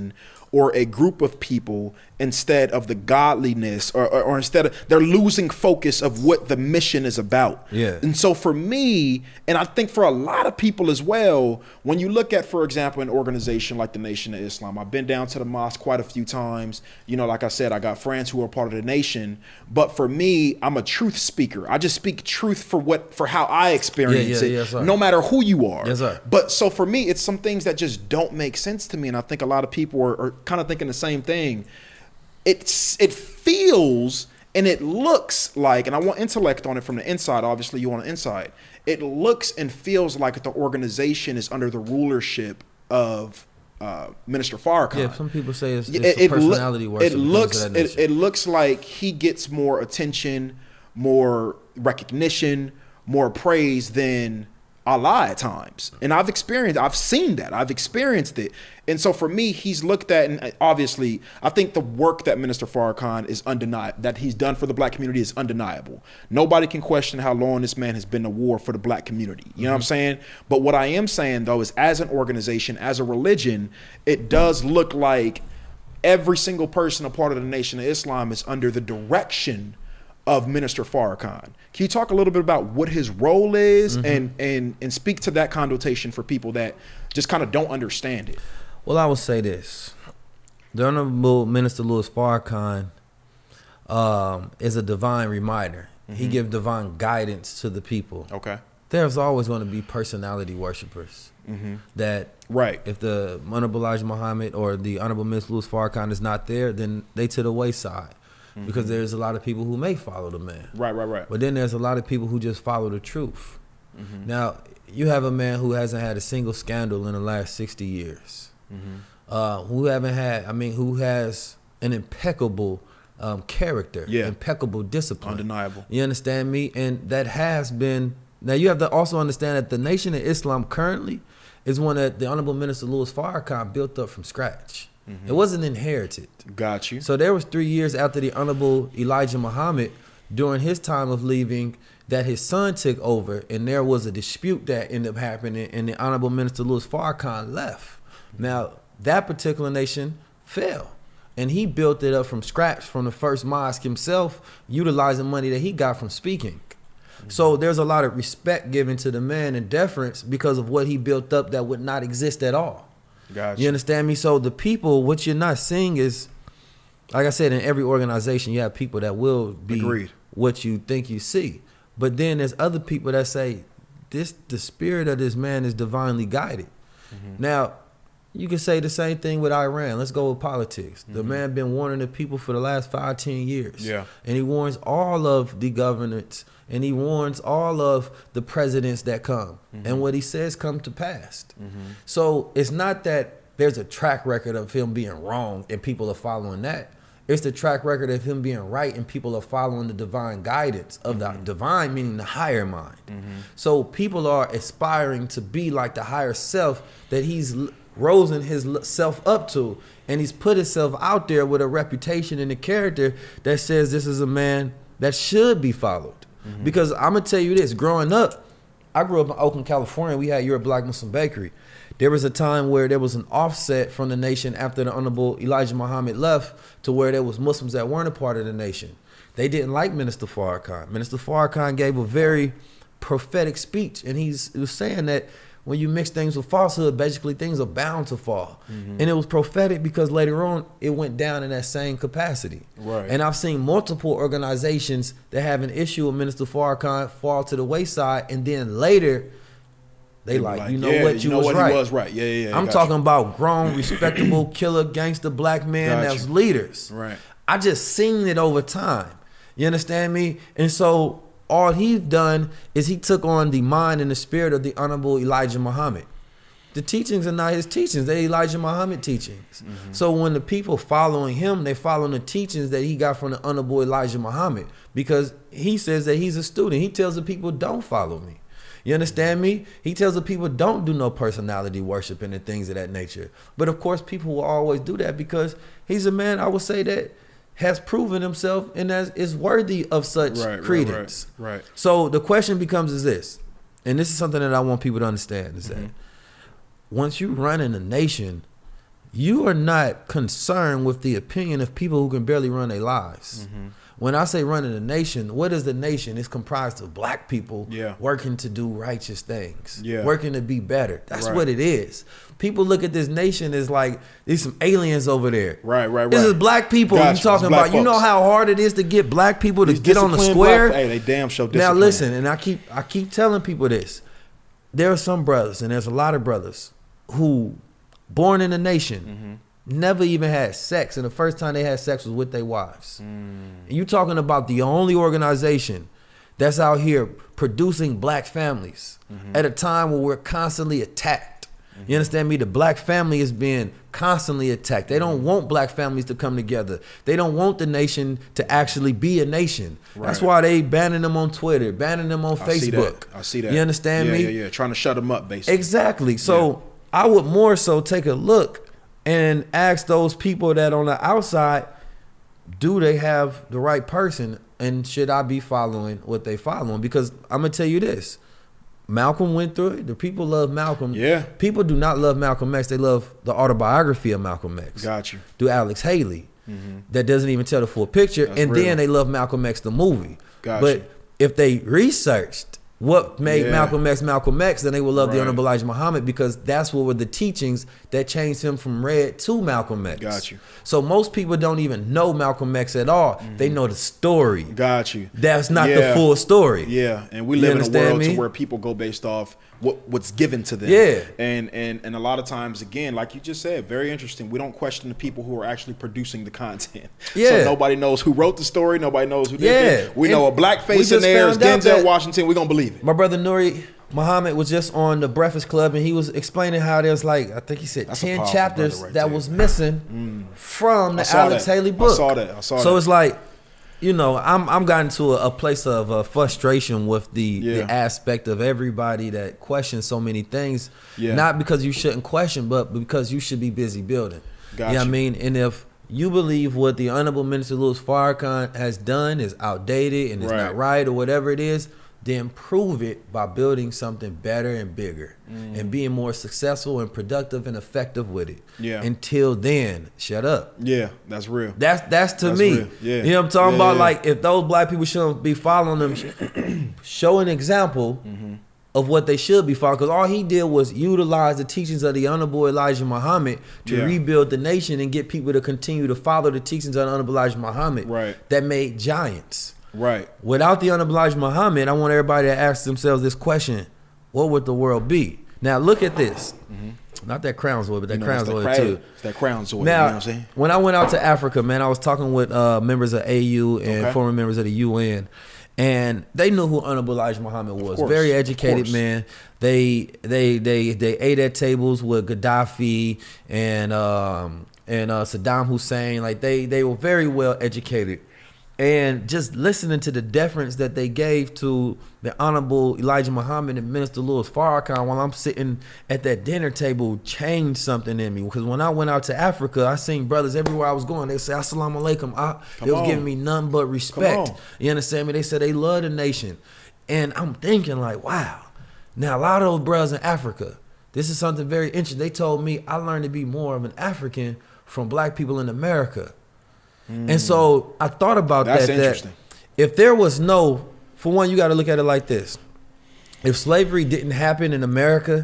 or a group of people instead of the godliness, or, or, or instead of, they're losing focus of what the mission is about. Yeah. And so for me, and I think for a lot of people as well, when you look at, for example, an organization like the Nation of Islam, I've been down to the mosque quite a few times. You know, like I said, I got friends who are part of the nation, but for me, I'm a truth speaker. I just speak truth for what, for how I experience Yeah, yeah, it, yes, sir. no matter who you are. Yes, sir. But so for me, it's some things that just don't make sense to me. And I think a lot of people are, are kind of thinking the same thing. It's, it feels and it looks like, and I want intellect on it from the inside, obviously you want the inside. It looks and feels like the organization is under the rulership of uh, Minister Farrakhan. Yeah, some people say it's, it's it, a it, personality lo- worship. it and looks things of that it, nature. it looks like he gets more attention, more recognition, more praise than Allah at times. And I've experienced, I've seen that. I've experienced it. And so for me, he's looked at, and obviously, I think the work that Minister Farrakhan is undeniable, that he's done for the black community is undeniable. Nobody can question how long this man has been a war for the black community. You know mm-hmm. what I'm saying? But what I am saying, though, is as an organization, as a religion, it does look like every single person a part of the Nation of Islam is under the direction of Minister Farrakhan. Can you talk a little bit about what his role is mm-hmm. and, and, and speak to that connotation for people that just kind of don't understand it? Well, I will say this. The Honorable Minister Louis Farrakhan um, is a divine reminder. Mm-hmm. He gives divine guidance to the people. Okay. There's always going to be personality worshipers mm-hmm. that right. if the Honorable Elijah Muhammad or the Honorable Minister Louis Farrakhan is not there, then they to the wayside. Because there's a lot of people who may follow the man. Right, right, right. But then there's a lot of people who just follow the truth. Mm-hmm. Now, you have a man who hasn't had a single scandal in the last sixty years. Mm-hmm. Uh, who haven't had, I mean, who has an impeccable um, character, yeah. impeccable discipline. Undeniable. You understand me? And that has been, now you have to also understand that the Nation of Islam currently is one that the Honorable Minister Louis Farrakhan built up from scratch. Mm-hmm. It wasn't inherited. Got you. So there was three years after the Honorable Elijah Muhammad, during his time of leaving, that his son took over, and there was a dispute that ended up happening, and the Honorable Minister Louis Farrakhan left. Now, that particular nation fell, and he built it up from scratch from the first mosque himself, utilizing money that he got from speaking. Mm-hmm. So there's a lot of respect given to the man and deference because of what he built up that would not exist at all. Gotcha. You understand me? So the people, what you're not seeing is, like I said, in every organization, you have people that will be Agreed. What you think you see. But then there's other people that say, this the spirit of this man is divinely guided. Mm-hmm. Now, you can say the same thing with Iran. Let's go with politics. Mm-hmm. The man been warning the people for the last five, ten years. Yeah. And he warns all of the governments, and he warns all of the presidents that come. Mm-hmm. And what he says come to pass. Mm-hmm. So it's not that there's a track record of him being wrong and people are following that. It's the track record of him being right and people are following the divine guidance of mm-hmm. the divine, meaning the higher mind. Mm-hmm. So people are aspiring to be like the higher self that he's risen his self up to. And he's put himself out there with a reputation and a character that says this is a man that should be followed. Mm-hmm. Because I'm going to tell you this, growing up, I grew up in Oakland, California. We had Your Black Muslim Bakery. There was a time where there was an offset from the nation after the Honorable Elijah Muhammad left to where there was Muslims that weren't a part of the nation. They didn't like Minister Farrakhan. Minister Farrakhan gave a very prophetic speech, and he's, he was saying that when you mix things with falsehood, basically things are bound to fall. Mm-hmm. And it was prophetic because later on, it went down in that same capacity. Right. And I've seen multiple organizations that have an issue with Minister Farrakhan fall to the wayside, and then later, they, they like, like, you know yeah, what, you, you know was, what right. He was right. Yeah, yeah, yeah. I'm talking you. about grown, respectable, killer, gangster black men got that's you. leaders. Right. I just seen it over time. You understand me? And so all he's done is he took on the mind and the spirit of the Honorable Elijah Muhammad. The teachings are not his teachings. They're Elijah Muhammad teachings. Mm-hmm. So when the people following him, they following the teachings that he got from the Honorable Elijah Muhammad, because he says that he's a student. He tells the people, don't follow me. You understand me? He tells the people, don't do no personality worshiping and things of that nature. But of course, people will always do that because he's a man, I would say, that has proven himself and as is worthy of such right, credence. Right, right, right. So the question becomes is this, and this is something that I want people to understand, is mm-hmm. that once you run in a nation, you are not concerned with the opinion of people who can barely run their lives. Mm-hmm. When I say running a nation, what is the nation? It's comprised of black people yeah. working to do righteous things, yeah. working to be better. That's right. what it is. People look at this nation as like, there's some aliens over there. Right, right, right. This is black people gotcha. you talking black about. You know folks. how hard it is to get black people to These get on the square? Black, hey, they damn show Now discipline. listen, and I keep I keep telling people this. There are some brothers, and there's a lot of brothers, who born in a nation, mm-hmm. never even had sex, and the first time they had sex was with their wives. Mm. And you talking about the only organization that's out here producing black families mm-hmm. at a time where we're constantly attacked. You understand me? The black family is being constantly attacked. They don't want black families to come together. They don't want the nation to actually be a nation. Right. That's why they banning them on Twitter, banning them on I Facebook. See that. I see that. You understand yeah, me? Yeah, yeah, trying to shut them up, basically. Exactly. So yeah. I would more so take a look and ask those people that on the outside, do they have the right person, and should I be following what they following? Because I'm gonna tell you this. Malcolm went through it. The people love Malcolm. Yeah. People do not love Malcolm X. They love the autobiography of Malcolm X. Got you. Do Alex Haley. Mm-hmm. That doesn't even tell the full picture. That's and real. then they love Malcolm X, the movie. Got but you. if they researched what made Yeah. Malcolm X Malcolm X, then they will love Right. the Honorable Elijah Muhammad, because that's what were the teachings that changed him from Red to Malcolm X. Got you. So most people don't even know Malcolm X at all. Mm-hmm. They know the story. Got you. That's not yeah. the full story. Yeah, and we You live in a understand world me? to where people go based off what what's given to them. Yeah. And and and a lot of times, again, like you just said, very interesting. We don't question the people who are actually producing the content. Yeah. So nobody knows who wrote the story. Nobody knows who did Yeah. it. We And know a black we face in just there is found out Denzel that- Washington. We're gonna believe it. My brother Nuri Muhammad was just on the Breakfast Club, and he was explaining how there's like, I think he said That's a ten powerful chapters brother right that there. was missing from I the saw Alex that. Haley I book. saw that. I saw so that. it's like, you know, I'm I'm gotten to a, a place of uh, frustration with the, Yeah. the aspect of everybody that questions so many things. Yeah. Not because you shouldn't question, but because you should be busy building. Got you know what I you. mean? And if you believe what the Honorable Minister Louis Farrakhan has done is outdated and it's Right. not right or whatever it is, then prove it by building something better and bigger Mm. and being more successful and productive and effective with it. Yeah. Until then, shut up. Yeah, that's real. That's that's to That's me. real. Yeah. You know what I'm talking Yeah, about? yeah. Like, if those black people shouldn't be following them, sh- show an example Mm-hmm. of what they should be following. Because all he did was utilize the teachings of the Honorable Elijah Muhammad to Yeah. rebuild the nation and get people to continue to follow the teachings of the Honorable Elijah Muhammad Right. that made giants. Right. Without the Honorable Elijah Muhammad, I want everybody to ask themselves this question: what would the world be? Now look at this. Not that Crown's oil, but that You know, Crown's it's oil that too. crown- it's that crown's oil. Now, you know what I'm saying? when I went out to Africa, man, I was talking with uh, members of A U and Okay. former members of the U N, and they knew who Honorable Elijah Muhammad was. course, Very of educated course. man. They they they they ate at tables with Gaddafi and um, and uh, Saddam Hussein. Like they they were very well educated. And just listening to the deference that they gave to the Honorable Elijah Muhammad and Minister Louis Farrakhan while I'm sitting at that dinner table changed something in me. Because when I went out to Africa, I seen brothers everywhere I was going. They say, Assalamu alaikum. I, they was on. giving me nothing but respect. on. You understand me? They said they love the nation. And I'm thinking like, wow. Now, a lot of those brothers in Africa, this is something very interesting. They told me I learned to be more of an African from black people in America. And so I thought about That's that. interesting. That if there was no, for one, you got to look at it like this. If slavery didn't happen in America,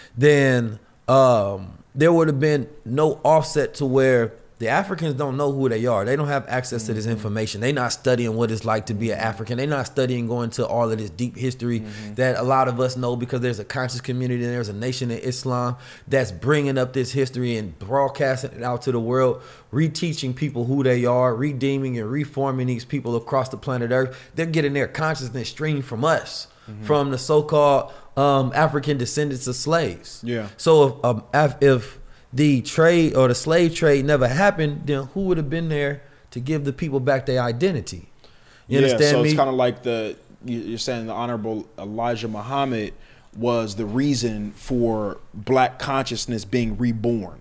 then um, there would have been no offset to where the Africans don't know who they are. They don't have access to this information. They're not studying what it's like to be an African. They're not studying going to all of this deep history Mm-hmm. that a lot of us know, because there's a conscious community and there's a nation in Islam that's bringing up this history and broadcasting it out to the world, reteaching people who they are, redeeming and reforming these people across the planet Earth. They're getting their consciousness streamed from us, Mm-hmm. from the so-called um, African descendants of slaves. Yeah. So if, um, if, if the trade or the slave trade never happened, then who would have been there to give the people back their identity? You yeah, understand so me? it's kind of like the you- you're saying the Honorable Elijah Muhammad was the reason for black consciousness being reborn,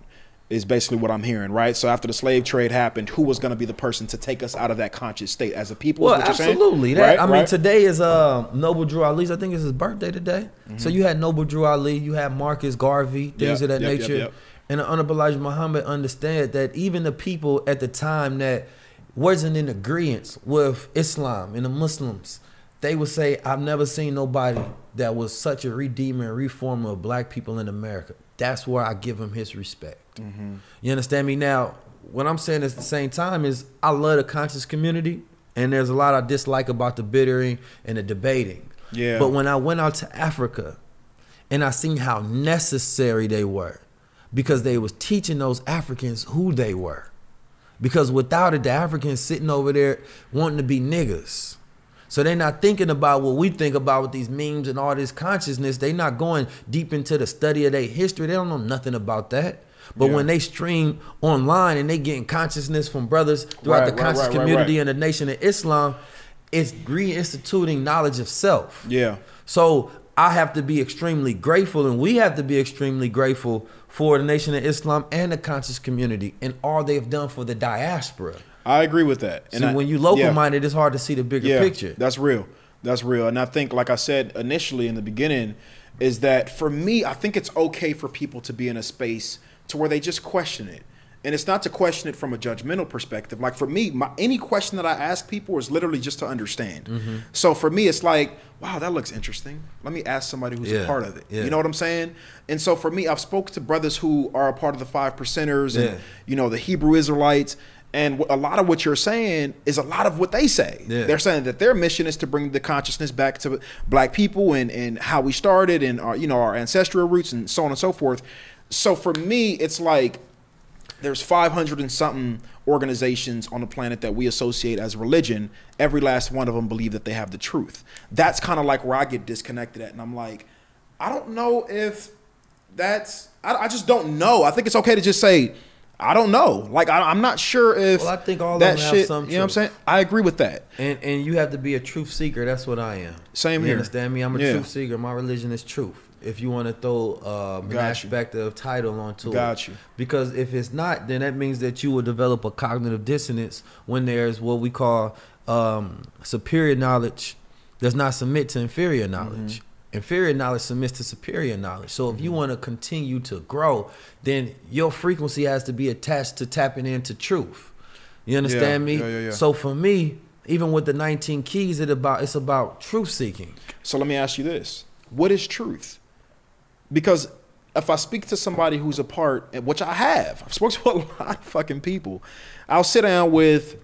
is basically what I'm hearing, right? So after the slave trade happened, who was going to be the person to take us out of that conscious state as a people? Well, is what you're saying? absolutely. That, Right, I mean, right. today is uh, Noble Drew Ali's. I think it's his birthday today. Mm-hmm. So you had Noble Drew Ali, you had Marcus Garvey, things Yep, of that yep, yep, nature. yep. And the Honorable Elijah Muhammad understand that even the people at the time that wasn't in agreement with Islam and the Muslims, they would say, I've never seen nobody that was such a redeemer and reformer of black people in America. That's where I give him his respect. Mm-hmm. You understand me? Now, what I'm saying at the same time is I love the conscious community, and there's a lot I dislike about the bittering and the debating. Yeah. But when I went out to Africa and I seen how necessary they were, because they was teaching those Africans who they were. Because without it, the Africans sitting over there wanting to be niggas. So they're not thinking about what we think about with these memes and all this consciousness. They're not going deep into the study of their history. They don't know nothing about that. But Yeah. when they stream online and they getting consciousness from brothers throughout Right, the right, conscious right, right, community right. and the Nation of Islam, it's reinstituting knowledge of self. Yeah. So I have to be extremely grateful, and we have to be extremely grateful for the Nation of Islam and the conscious community and all they've done for the diaspora. I agree with that. So I- when you local yeah. minded, it's hard to see the bigger Yeah, picture. that's real. That's real. And I think, like I said initially in the beginning, is that for me, I think it's okay for people to be in a space to where they just question it. And it's not to question it from a judgmental perspective. Like for me, my, any question that I ask people is literally just to understand. Mm-hmm. So for me, it's like, wow, that looks interesting. Let me ask somebody who's Yeah, a part of it. yeah. You know what I'm saying? And so for me, I've spoke to brothers who are a part of the five percenters and, Yeah. you know, the Hebrew Israelites. And a lot of what you're saying is a lot of what they say. Yeah. They're saying that their mission is to bring the consciousness back to black people and, and how we started and our, you know, our ancestral roots and so on and so forth. So for me, it's like there's five hundred and something organizations on the planet that we associate as religion. Every last one of them believe that they have the truth. That's kind of like where I get disconnected at. And I'm like, I don't know if that's, I, I just don't know. I think it's okay to just say, I don't know. Like, I, I'm not sure if Well, I think all of that them have shit, some you know what I'm truth. saying? I agree with that. And and you have to be a truth seeker. That's what I am. Same you here. understand me? I'm a Yeah. truth seeker. My religion is truth. If you want to throw uh, an Got you. aspect of title onto it. Got you. Because if it's not, then that means that you will develop a cognitive dissonance when there's what we call um, superior knowledge does not submit to inferior knowledge. Mm-hmm. Inferior knowledge submits to superior knowledge. So if you want to continue to grow, then your frequency has to be attached to tapping into truth. You understand Yeah, me? yeah, yeah, yeah. So for me, even with the nineteen keys, it about it's about truth seeking. So let me ask you this. What is truth? Because if I speak to somebody who's a part, which I have, I've spoken to a lot of fucking people. I'll sit down with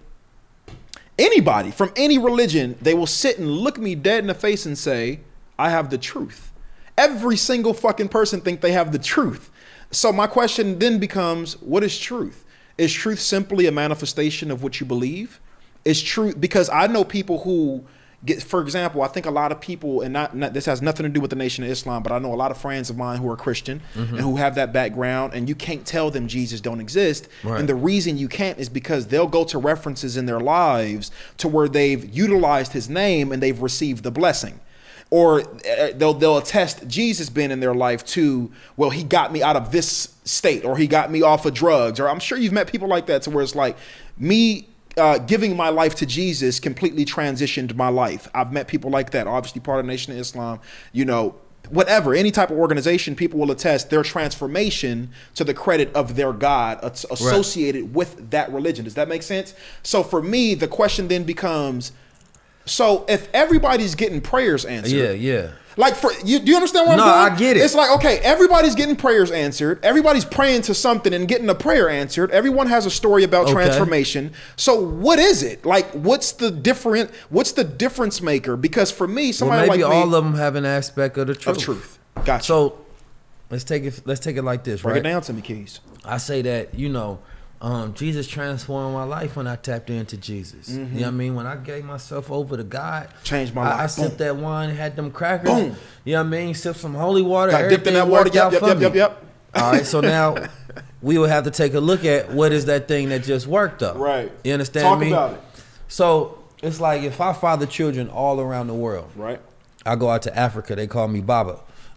anybody from any religion. They will sit and look me dead in the face and say, I have the truth. Every single fucking person think they have the truth. So my question then becomes, what is truth? Is truth simply a manifestation of what you believe? Is truth, because I know people who get, for example, I think a lot of people, and not, not this has nothing to do with the Nation of Islam, but I know a lot of friends of mine who are Christian Mm-hmm. and who have that background, and you can't tell them Jesus don't exist. Right. And the reason you can't is because they'll go to references in their lives to where they've utilized his name and they've received the blessing. Or uh, they'll they'll attest Jesus being in their life too. Well, he got me out of this state, or he got me off of drugs, or I'm sure you've met people like that, to where it's like me uh, giving my life to Jesus completely transitioned my life. I've met people like that. Obviously, part of the Nation of Islam. You know, whatever, any type of organization, people will attest their transformation to the credit of their God as- associated right. with that religion. Does that make sense? So for me, the question then becomes, so if everybody's getting prayers answered, Yeah, yeah. like for you, do you understand what No, I'm doing? I get it. It's like, okay, everybody's getting prayers answered. Everybody's praying to something and getting a prayer answered. Everyone has a story about Okay. transformation. So what is it? Like, what's the different? What's the difference maker? Because for me, Well, somebody maybe like me, all of them have an aspect of the truth. of truth. Gotcha. So let's take it. Let's take it like this, break right? it down to me, Keys. I say that, you know, um, Jesus transformed my life when I tapped into Jesus. You know what I mean? When I gave myself over to God, Changed my I, life. I sipped Boom. that wine, had them crackers. Boom. You know what I mean? Sipped some holy water. Got dipped in everything that water. worked Yep, out yep, for yep, me. yep, yep. All right, so now we will have to take a look at what is that thing that just worked up. Right. You understand Talk me? about it. So it's like if I father children all around the world, Right. I go out to Africa, they call me Baba.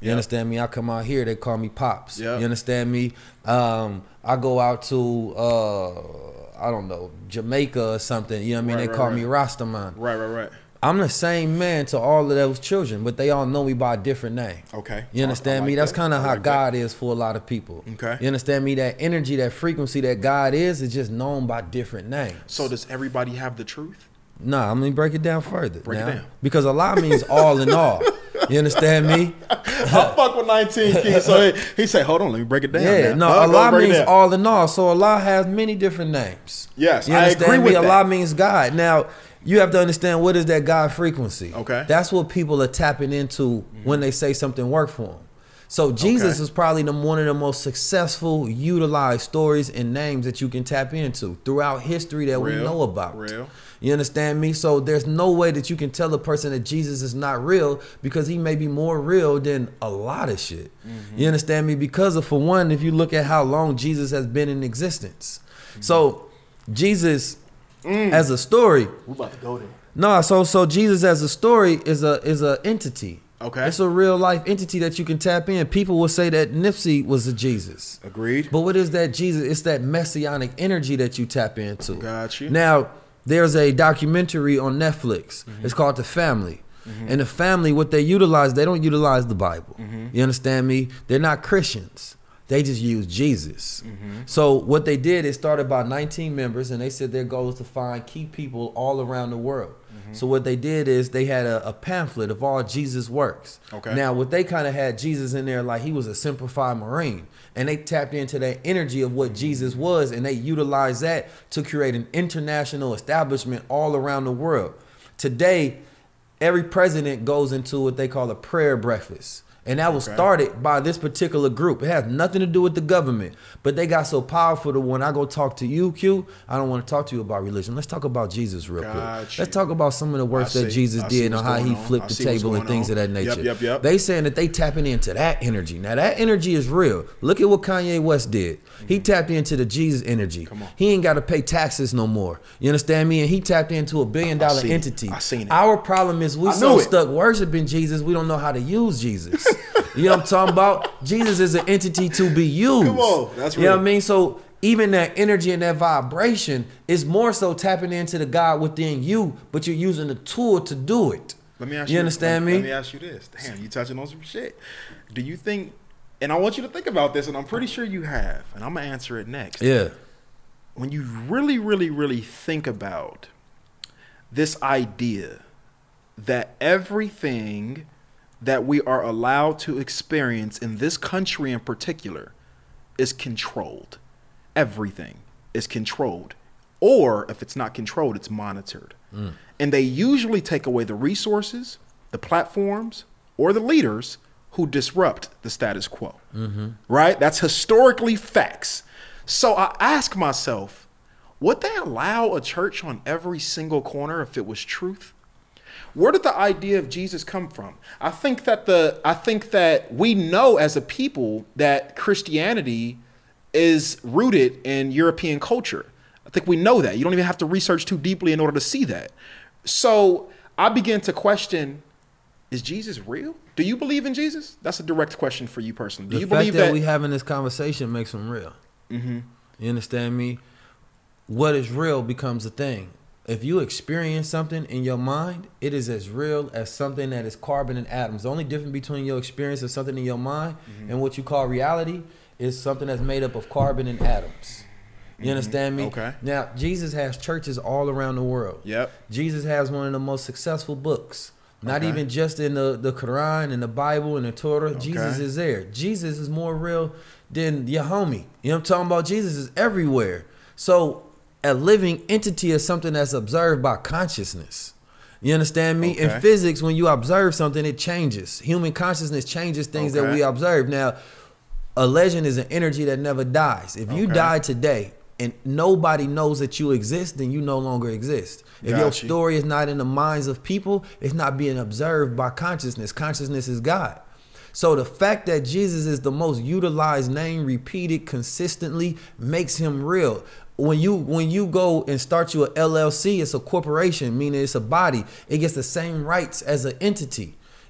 You understand me? I come out here, they call me Pops. Yep. You understand me? Um, I go out to, uh, I don't know, Jamaica or something. You know what I mean? Right, they right, call right. me Rastaman. Right, right, right. I'm the same man to all of those children, but they all know me by a different name. Okay. You understand I- I like me? That's that. kind of I how like that. God is for a lot of people. Okay. You understand me? That energy, that frequency that God is, is just known by different names. So does everybody have the truth? Nah, I'm gonna break it down further. Break it now. down. Because Allah means all in all. You understand me? I fuck with nineteen kids. So he, he said, hold on, let me break it down. Yeah, now. no, Huh? Go Allah break it means down. all in all. So Allah has many different names. Yes, you I understand agree me? with that. Allah means God. Now, you have to understand, what is that God frequency? Okay. That's what people are tapping into when they say something worked for them. So Jesus Okay. is probably the, one of the most successful, utilized stories and names that you can tap into throughout history that we Real, know about. real. You understand me? So there's no way that you can tell a person that Jesus is not real, because he may be more real than a lot of shit. Mm-hmm. You understand me? Because of, for one, if you look at how long Jesus has been in existence. So Jesus as a story, We're about to go there. no, so so Jesus as a story is a is a entity. Okay. It's a real life entity that you can tap in. People will say that Nipsey was a Jesus. Agreed. But what is that Jesus? It's that messianic energy that you tap into. Got you. Now, there's a documentary on Netflix. Mm-hmm. It's called The Family. And the family, what they utilize, they don't utilize the Bible. Mm-hmm. You understand me? They're not Christians. They just use Jesus. Mm-hmm. So what they did is started about nineteen members, and they said their goal is to find key people all around the world. Mm-hmm. So what they did is they had a, a pamphlet of all Jesus' works. Okay. Now, what they kind of had Jesus in there like he was a simplified Marine. And they tapped into that energy of what Jesus was, and they utilized that to create an international establishment all around the world. Today, every president goes into what they call a prayer breakfast. And that was Okay. started by this particular group. It has nothing to do with the government. But they got so powerful that when I go talk to you, Q, I don't want to talk to you about religion. Let's talk about Jesus real Got quick. you. Let's talk about some of the works I that see. Jesus I see did and what's how he going on. flipped I the see what's table and going things on. of that nature. Yep, yep, yep. They saying that they tapping into that energy. Now that energy is real. Look at what Kanye West did. He tapped into the Jesus energy. Come on. He ain't got to pay taxes no more. You understand me? And he tapped into a billion dollar seen it. entity. I seen it. Our problem is we I so knew it. stuck worshiping Jesus, we don't know how to use Jesus. You know what I'm talking about? Jesus is an entity to be used. Come on, that's You know real. what I mean? So even that energy and that vibration is more so tapping into the God within you, but you're using the tool to do it. Let me ask You you. understand let, me? Let me ask you this. Damn, you touching on some shit. Do you think? And I want you to think about this, and I'm pretty sure you have. And I'm gonna answer it next. Yeah. When you really, really, really think about this idea that everything that we are allowed to experience in this country in particular is controlled. Everything is controlled. Or if it's not controlled, it's monitored. Mm. And they usually take away the resources, the platforms, or the leaders who disrupt the status quo. Mm-hmm. Right? That's historically facts. So I ask myself, would they allow a church on every single corner if it was truth? Where did the idea of Jesus come from? I think that the I think that we know as a people that Christianity is rooted in European culture. I think we know that. You don't even have to research too deeply in order to see that. So I begin to question, is Jesus real? Do you believe in Jesus? That's a direct question for you personally. Do The you fact believe that, that? we having this conversation makes them real. Mm-hmm. You understand me? What is real becomes a thing. If you experience something in your mind, it is as real as something that is carbon and atoms. The only difference between your experience of something in your mind Mm-hmm. and what you call reality is something that's made up of carbon and atoms. You understand me? Okay. Now, Jesus has churches all around the world. Yep. Jesus has one of the most successful books. Not Okay. even just in the, the Quran and the Bible and the Torah. Jesus is there. Jesus is more real than your homie. You know what I'm talking about? Jesus is everywhere. So a living entity is something that's observed by consciousness. You understand me? In Okay. physics, when you observe something, it changes. Human consciousness changes things that Okay. we observe. Now, a legend is an energy that never dies. If you Okay. die today and nobody knows that you exist, then you no longer exist. If your Got you. story is not in the minds of people, it's not being observed by consciousness. Consciousness is God. So the fact that Jesus is the most utilized name, repeated consistently, makes him real. When you when you go and start you a L L C, it's a corporation, meaning it's a body. It gets the same rights as an entity.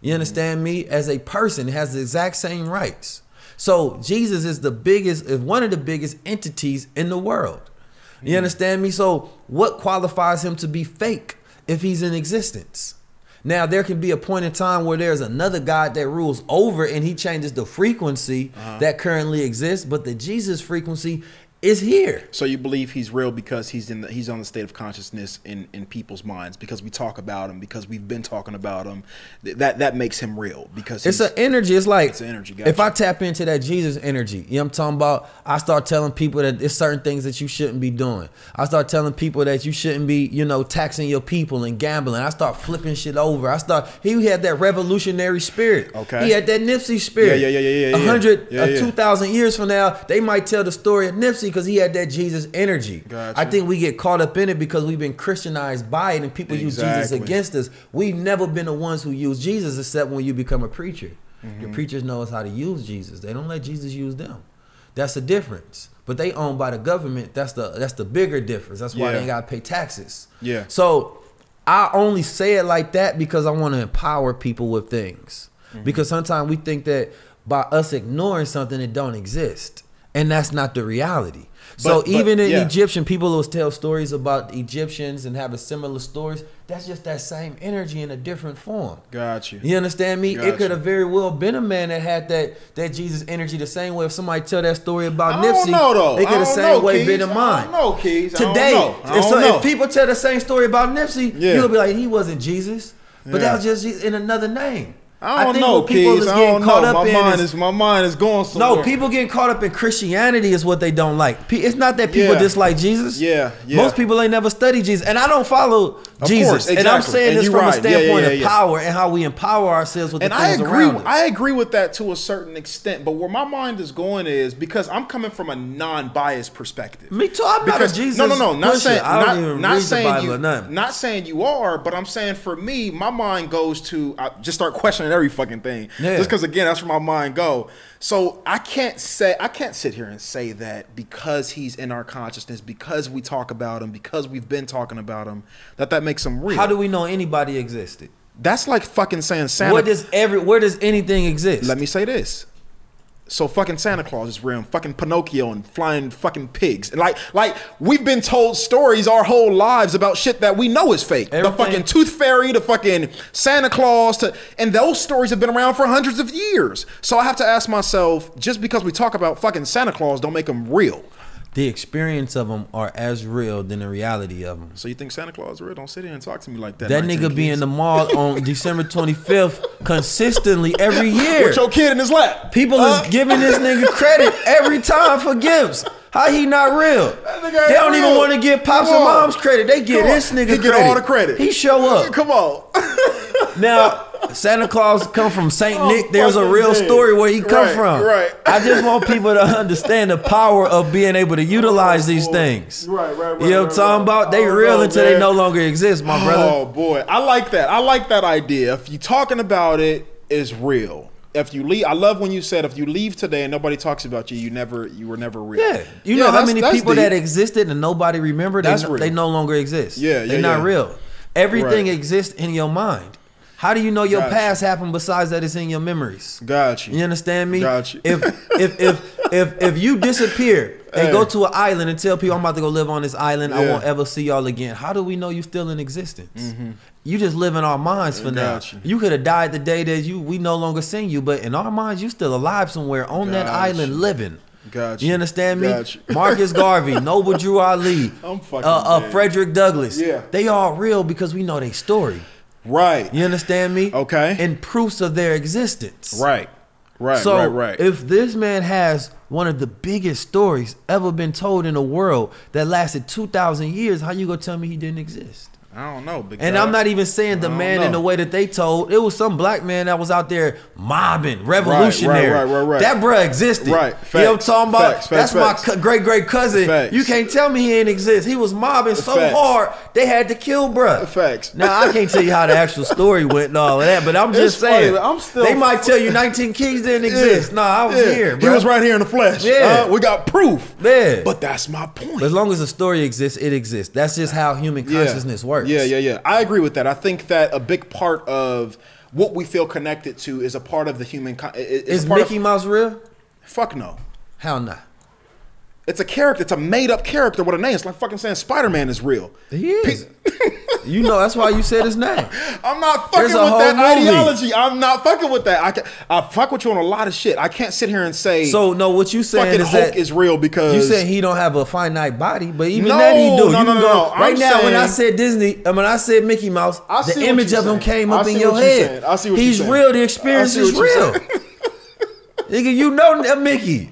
You understand me? As a person, has the exact same rights. So Jesus is the biggest, is one of the biggest entities in the world. You understand me? So what qualifies him to be fake if he's in existence? Now, there can be a point in time where there's another God that rules over and he changes the frequency uh-huh. that currently exists, but the Jesus frequency is here. So you believe he's real because he's in the, he's on the state of consciousness in, in people's minds, because we talk about him, because we've been talking about him. That that makes him real because it's an energy. It's like it's an energy. Gotcha. If I tap into that Jesus energy, you know what I'm talking about? I start telling people that there's certain things that you shouldn't be doing. I start telling people that you shouldn't be, you know, taxing your people and gambling. I start flipping shit over. I start. He had that revolutionary spirit. Okay. He had that Nipsey spirit. Yeah, yeah, yeah, yeah. yeah A hundred, yeah, yeah. two thousand years from now, they might tell the story of Nipsey because he had that Jesus energy. Gotcha. I think we get caught up in it because we've been Christianized by it, and people Exactly. use Jesus against us. We've never been the ones who use Jesus, except when you become a preacher. Mm-hmm. The preachers know how to use Jesus. They don't let Jesus use them. That's the difference. But they owned by the government. That's the that's the bigger difference. That's why Yeah. they ain't gotta pay taxes. Yeah. So I only say it like that because I want to empower people with things. Mm-hmm. Because sometimes we think that by us ignoring something, it don't exist. And that's not the reality. So But- even but, in yeah. Egyptian, people will tell stories about Egyptians and having similar stories. That's just that same energy in a different form. Got you. You understand me? Got It could you. have very well been a man that had that that Jesus energy the same way. If somebody tell that story about I don't Nipsey, know, though. they I could have don't same know, way Keys. been in I mine. don't know, Keys. I don't Today, know. I if, don't so know. if people tell the same story about Nipsey, Yeah. you'll be like, he wasn't Jesus, but Yeah. that was just in another name. I don't think know, what people Keys. is I getting don't caught know. up My in mind is- is my mind is going somewhere. No, people getting caught up in Christianity is what they don't like. Pe- It's not that people Yeah. dislike Jesus. Yeah, yeah. Most people ain't never studied Jesus. And I don't follow Of Jesus. course, And I'm exactly. saying And this you're from a right. Yeah, yeah, standpoint yeah, of yeah. power and how we empower ourselves with And the I things agree. around us. I agree with that to a certain extent. But where my mind is going is because I'm coming from a non-biased perspective. Me too. I'm Because not a Jesus no, no, no, not pusher. saying I don't not, even not read the saying Bible you, or nothing. not saying you are, but I'm saying for me, my mind goes to I just start questioning every fucking thing. Yeah. Just because again, that's where my mind go. So I can't say I can't sit here and say that because he's in our consciousness, because we talk about him, because we've been talking about him, that that makes him real. How do we know anybody existed? That's like fucking saying Santa. Where does every where does anything exist? Let me say this. So fucking Santa Claus is real, and fucking Pinocchio and flying fucking pigs. And like like we've been told stories our whole lives about shit that we know is fake. Everything- The fucking Tooth Fairy, the fucking Santa Claus, to, and those stories have been around for hundreds of years. So I have to ask myself, just because we talk about fucking Santa Claus don't make them real. The experience of them are as real than the reality of them. So you think Santa Claus is real? Don't sit here and talk to me like that. That nineteen nigga be kids. in the mall on December twenty-fifth consistently every year. with your kid in his lap. People Uh, is giving this nigga credit every time for gifts. How he not real? nigga ain't They don't even real. want to give pops Come and on. moms credit. They give Come on. this nigga He credit. get all the credit. He show up. Come on. Now, Santa Claus come from Saint Oh, Nick. There's a fucking real dead. story where he come Right, from. right. I just want people to understand the power of being able to utilize these things. Right, right, right, You know what I'm right, talking right. about? They Oh, real no, until they man. no longer exist, my brother. Oh boy, I like that. I like that idea. If you talking about it, it's real. If you leave, I love when you said if you leave today and nobody talks about you, you never, you were never real. Yeah, you Yeah, know how that's- many that's people deep. that existed and nobody remembered? They, That's no, real. they no longer exist. Yeah, yeah, they're not yeah. real. Everything Right. exists in your mind. How do you know your Gotcha. past happened besides that it's in your memories? Got you. You understand me? Got you. If if if if if you disappear and Hey. go to an island and tell people I'm about to go live on this island, I Yeah. won't ever see y'all again. How do we know you still in existence? You just live in our minds for now. Got you. You could have died the day that you we no longer seen you, but in our minds you still alive somewhere on that Got island you. living. Got You you. understand me? Got you. Marcus Garvey, Noble Drew Ali, I'm fucking uh, uh, dead. Frederick Douglass. Yeah. They all real because we know their story. Right. You understand me? Okay. And proofs of their existence. Right. Right. So right. Right. if this man has one of the biggest stories ever been told in the world that lasted two thousand years, how you gonna tell me he didn't exist? I don't know. Big And dog. I'm not even saying the I don't man in know. the way that they told. It was some black man that was out there mobbing, revolutionary. right, right, right. That bruh existed. Right. You know what I'm Facts, talking about? facts, facts, That's facts. my great great cousin. Facts. You can't tell me he ain't exist. He was mobbing so Facts. hard they had to kill bruh. Facts. Now I can't tell you how the actual story went and all of that, but I'm just It's funny, saying. but I'm still- they might tell you nineteen Kings didn't exist. Nah, I was Yeah. here, He bruh. was right here in the flesh. Yeah. Uh, we got proof. Yeah. But that's my point. As long as the story exists, it exists. That's just how human consciousness works. Yeah, yeah, yeah. I agree with that. I think that a big part of what we feel connected to is a part of the human. Con- is Is a part Mickey of, Mouse real? Fuck no. How not? It's a character. It's a made up character with a name. It's like fucking saying Spider Man is real. He is. You know, that's why you said his name. I'm not fucking There's with a whole that movie. ideology. I'm not fucking with that. I can, I fuck with you on a lot of shit. I can't sit here and say. So no, what you saying fucking is Hulk that is real because you saying he don't have a finite body, but even No, that he do. no, you no, can no, go no. I'm right now. When I saying- said Disney, and when I said Mickey Mouse, I see the what image you're of him saying. came I up in see your what you're head. saying. I see what He's you're saying. real. The I experience see is what you're real. Nigga, you know that Mickey.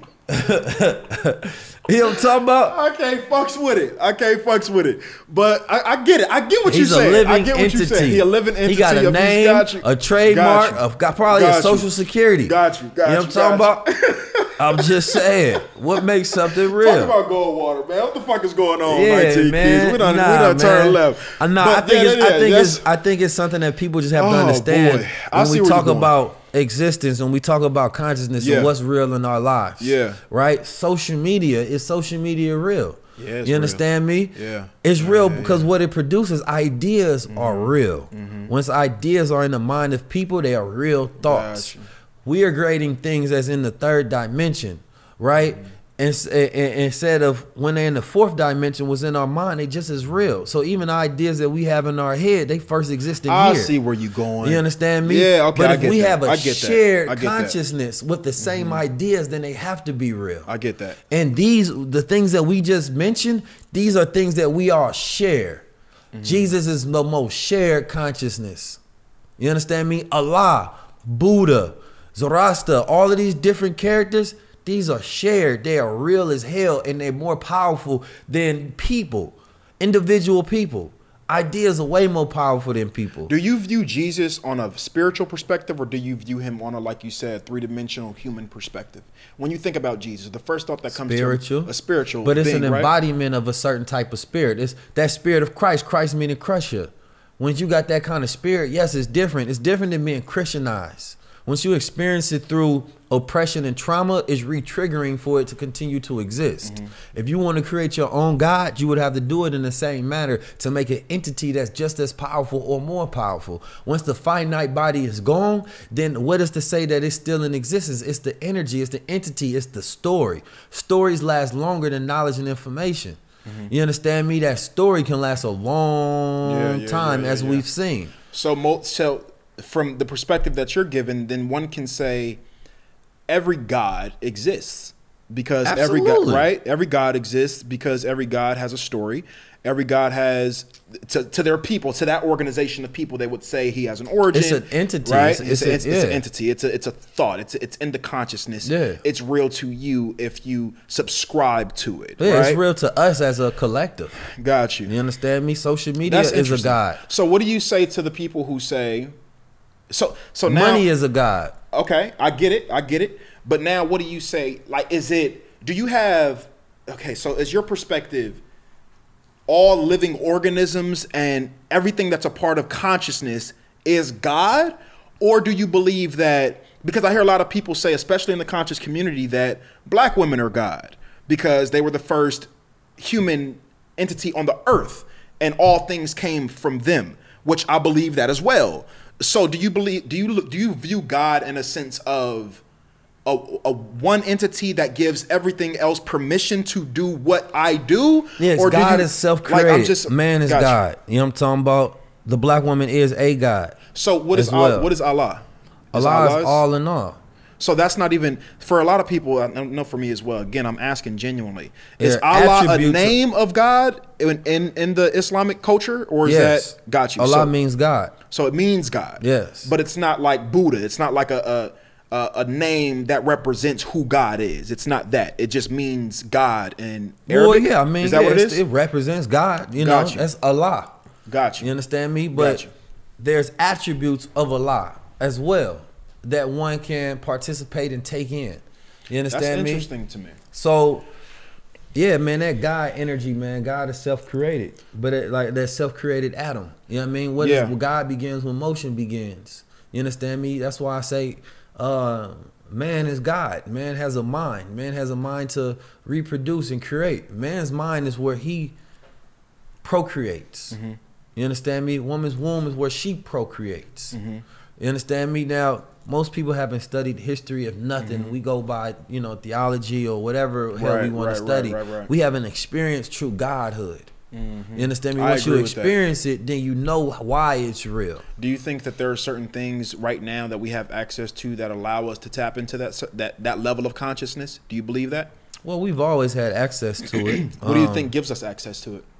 You know what I'm talking about? I can't fucks with it. I can't fucks with it. But I, I get it. I get what He's you're a saying. living I get what entity. you're saying. He a living entity. He got a of- he's name, got you. a trademark, Got you. of got probably Got a you. social security. Got you. Got you know you. what I'm got talking about? I'm just saying, what makes something Talk real? about Goldwater, man. What the fuck is going on, Yeah, nineteen man. kids? We done, nah, we done turned man. left. Uh, nah, But I think yeah, it's, yeah, I think that's- it's I think it's something that people just have to Oh, understand boy. I when see we where talk you're going. about existence and we talk about consciousness Yeah. and what's real in our lives. Yeah. Right? Social media, is social media real? Yeah, it's you real. understand me? Yeah. It's Yeah, real yeah, because yeah. what it produces, ideas are real. Once ideas are in the mind of people, they are real thoughts. Gotcha. We are grading things as in the third dimension, right? Ins- i- i- Instead of when they're in the fourth dimension was in our mind, they just as real. So even ideas that we have in our head, they first exist in I here. see where you going. You understand me? Yeah, okay, But I if get we that. have a I get that. shared I get that. consciousness with the same ideas, then they have to be real. I get that. And these, the things that we just mentioned, these are things that we all share. Mm-hmm. Jesus is the most shared consciousness. You understand me? Allah, Buddha, Zoroaster, all of these different characters, these are shared. They are real as hell, and they're more powerful than people, individual people. Ideas are way more powerful than people. Do you view Jesus on a spiritual perspective, or do you view him on a, like you said, three-dimensional human perspective? When you think about Jesus, the first thought that comes Spiritual, to a spiritual, but it's being, an right? embodiment of a certain type of spirit. It's that spirit of Christ. Christ meaning crusher. Once you got that kind of spirit, yes, it's different. It's different than being Christianized. Once you experience it through oppression and trauma, it's re-triggering for it to continue to exist. Mm-hmm. If you want to create your own God, you would have to do it in the same manner to make an entity that's just as powerful or more powerful. Once the finite body is gone, then what is to say that it's still in existence? It's the energy, it's the entity, it's the story. Stories last longer than knowledge and information. Mm-hmm. You understand me? That story can last a long Yeah, yeah, time, yeah, as yeah, we've yeah. seen. So, mo- so from the perspective that you're given, then one can say every God exists because every Absolutely. God, right? Every God exists because every God has a story. Every God has to, to their people, to that organization of people, they would say he has an origin. It's an entity. right? It's- It's, it's a- a- it's, it's an yeah. entity. It's a it's a thought. It's it's in the consciousness. Yeah. It's real to you if you subscribe to it. Yeah, right? it's real to us as a collective. Got you. You understand me? Social media That's is a interesting. god. So, what do you say to the people who say? So so now Money is a god. okay, I get it, I get it. But now, what do you say? Like, is it? Do you have? Okay, so is your perspective all living organisms and everything that's a part of consciousness is God, or do you believe that? Because I hear a lot of people say, especially in the conscious community, that black women are God because they were the first human entity on the earth, and all things came from them, which I believe that as well. So do you believe, do you do you view God in a sense of a, a one entity that gives everything else permission to do what I do? Yes, Or do God you- is self-created. like, I'm just- Man is got you. God. You know what I'm talking about? The black woman is a god. So what is as Al- well. what is Allah? Is Allah Allah is all in all. So that's not even for a lot of people. I know for me as well. Again, I'm asking genuinely: is There are Allah a attributes- name of God in, in in the Islamic culture, or is Yes. that got you? Allah so, means God. so it means God. Yes. but it's not like Buddha. It's not like a a, a a name that represents who God is. It's not that. It just means God in Arabic. Well, yeah, I mean, is that yeah, what it it's- is? it represents God. You Got know, you. that's Allah. Got you. You understand me? But you. there's attributes of Allah as well that one can participate and take in. You That's understand me? interesting to me. So, yeah, man, that God energy, man, God is self-created, but it, like that self-created atom. You know what I mean? What is Yeah. well, God begins when motion begins. You understand me? That's why I say, uh, man is God. Man has a mind. Man has a mind to reproduce and create. Man's mind is where he procreates. Mm-hmm. You understand me? Woman's womb is where she procreates. Mm-hmm. You understand me? Now, most people haven't studied history of nothing. Mm-hmm. We go by, you know, theology or whatever hell right, we want right, to study. Right, right, right. We haven't experienced true godhood. Mm-hmm. You understand me? I Once you agree with experience that. it, then you know why it's real. Do you think that there are certain things right now that we have access to that allow us to tap into that that that level of consciousness? Do you believe that? Well, we've always had access to it. What um, do you think gives us access to it?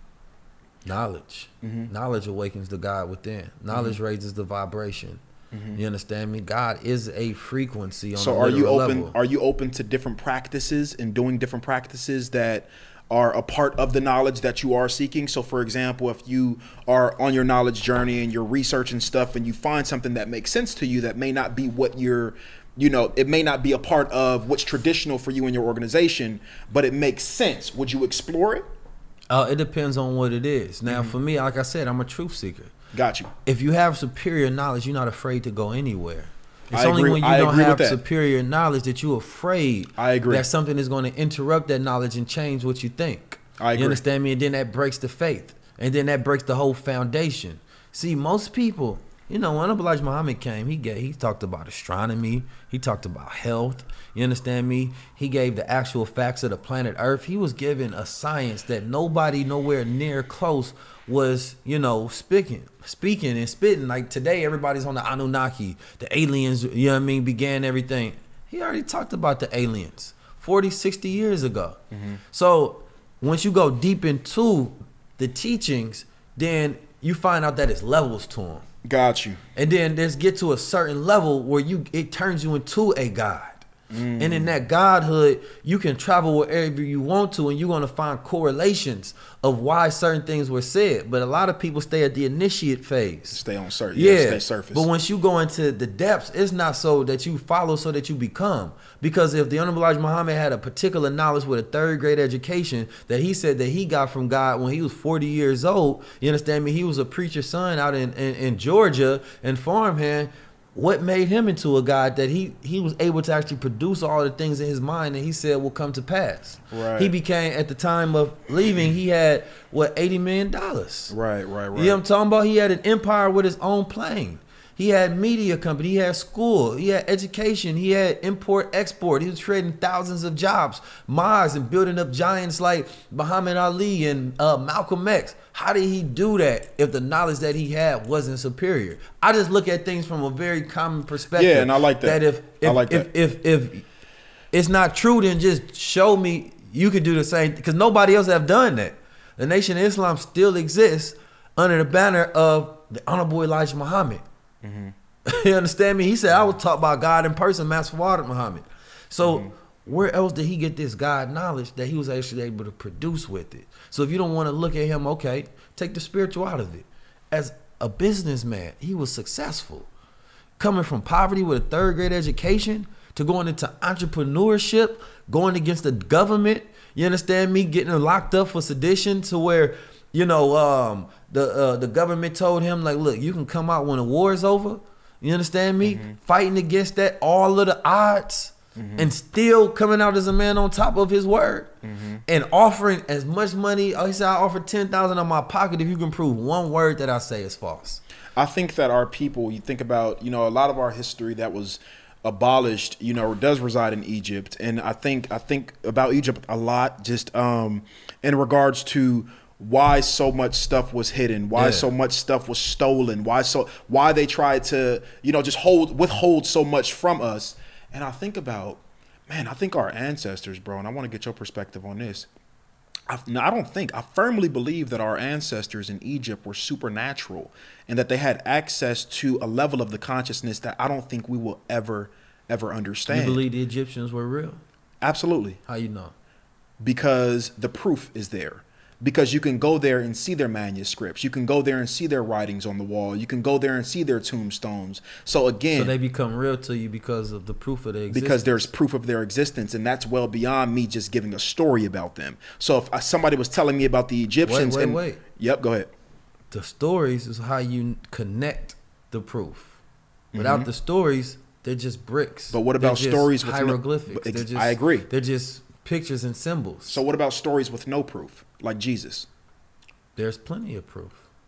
Knowledge. Mm-hmm. Knowledge awakens the God within. Knowledge mm-hmm. raises the vibration. Mm-hmm. You understand me? God is a frequency on so a are you open level. Are you open to different practices and doing different practices that are a part of the knowledge that you are seeking? So for example, if you are on your knowledge journey and you're researching stuff and you find something that makes sense to you that may not be what you're, you know, it may not be a part of what's traditional for you in your organization, but it makes sense. Would you explore it? Uh, it depends on what it is. Now, Mm-hmm. for me, like I said, I'm a truth seeker. Got you. If you have superior knowledge, you're not afraid to go anywhere. It's I only agree- when you I don't agree with have that. superior knowledge that you're afraid I agree. that something is going to interrupt that knowledge and change what you think. I agree. You understand me? And then that breaks the faith. And then that breaks the whole foundation. See, most people, you know, when Elijah Muhammad came, he gave, he talked about astronomy. He talked about health. You understand me? He gave the actual facts of the planet Earth. He was given a science that nobody nowhere near close was, you know, speaking, speaking and spitting. Like today, everybody's on the Anunnaki, the aliens, you know what I mean, began everything. He already talked about the aliens forty, sixty years ago. Mm-hmm. So once you go deep into the teachings, then you find out that it's levels to them. Got you. And then there's get to a certain level where you it turns you into a god. Mm. And in that godhood, you can travel wherever you want to, and you're going to find correlations of why certain things were said. But a lot of people stay at the initiate phase. Stay on surface. Yeah, Yeah, stay surface. But once you go into the depths, it's not so that you follow, so that you become. Because if the Honorable Elijah Muhammad had a particular knowledge with a third grade education that he said that he got from God when he was forty years old, you understand me? He was a preacher's son out in, in, in Georgia and farmhand. What made him into a God that he he was able to actually produce all the things in his mind that he said will come to pass? Right. He became, at the time of leaving, he had, what, eighty million dollars. Right, right, right. You know what I'm talking about? He had an empire with his own plane. He had media company. He had school. He had education. He had import, export. He was creating thousands of jobs, Mars, and building up giants like Muhammad Ali and uh, Malcolm X. How did he do that if the knowledge that he had wasn't superior? I just look at things from a very common perspective. Yeah, and I like that. That if if I like if, that. if, if if it's not true, then just show me you could do the same, because nobody else have done that. The Nation of Islam still exists under the banner of the Honorable Elijah Muhammad. Mm-hmm. You understand me? He said, I was taught by God in person, Master Fawad Muhammad. So mm-hmm. where else did he get this God knowledge that he was actually able to produce with it? So if you don't want to look at him, okay, take the spiritual out of it. As a businessman, he was successful. Coming from poverty with a third grade education to going into entrepreneurship, going against the government, you understand me, getting locked up for sedition, to where, you know, um, the uh, the government told him, like, look, you can come out when the war is over. You understand me? Mm-hmm. Fighting against that, all of the odds, mm-hmm. and still coming out as a man on top of his word, mm-hmm. and offering as much money. Oh, he said, I offer ten thousand dollars on my pocket if you can prove one word that I say is false. I think that our people, you think about, you know, a lot of our history that was abolished, you know, does reside in Egypt. And I think I think about Egypt a lot, just um, in regards to why so much stuff was hidden, why Yeah. so much stuff was stolen, why so why they tried to, you know, just hold withhold so much from us. And I think about, man, I think our ancestors, bro, and I want to get your perspective on this. I, no, I don't think, I firmly believe that our ancestors in Egypt were supernatural and that they had access to a level of the consciousness that I don't think we will ever, ever understand. You believe the Egyptians were real? Absolutely. How you know? Because the proof is there. Because you can go there and see their manuscripts. You can go there and see their writings on the wall. You can go there and see their tombstones. So again, So they become real to you because of the proof of their existence. because there's proof of their existence, and that's well beyond me just giving a story about them. So if I, somebody was telling me about the Egyptians, wait, and wait. yep, go ahead. The stories is how you connect the proof. Without Mhm. the stories, they're just bricks. But what They're about just stories with no- hieroglyphics? but ex- They're just, I agree. They're just pictures and symbols. So what about stories with no proof, like Jesus? There's plenty of proof.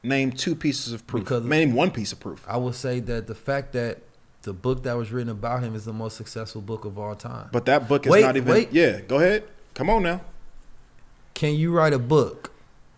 Name two pieces of proof. Because Name one piece of proof. I would say that the fact that the book that was written about him is the most successful book of all time. But that book is wait, not even. Wait. Yeah, go ahead. Come on now. Can you write a book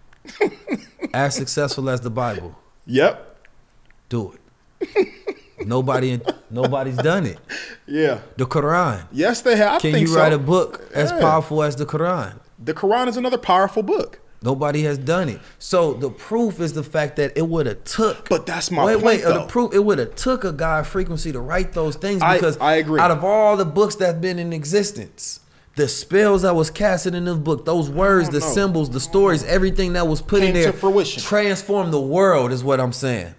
as successful as the Bible? Yep. Do it. Nobody, nobody's done it. Yeah. The Quran. Yes, they have. I Can think you so. write a book as Yeah. powerful as the Quran? The Quran is another powerful book. Nobody has done it. So the proof is the fact that it would have took. But that's my wait, point, wait. uh, though. The proof it would have took a guy frequency to write those things I- because I agree. Out of all the books that's been in existence, the spells that was casted in this book, those words, the know. symbols, the stories, everything that was put in Came there, to fruition. transformed the world. Is what I'm saying.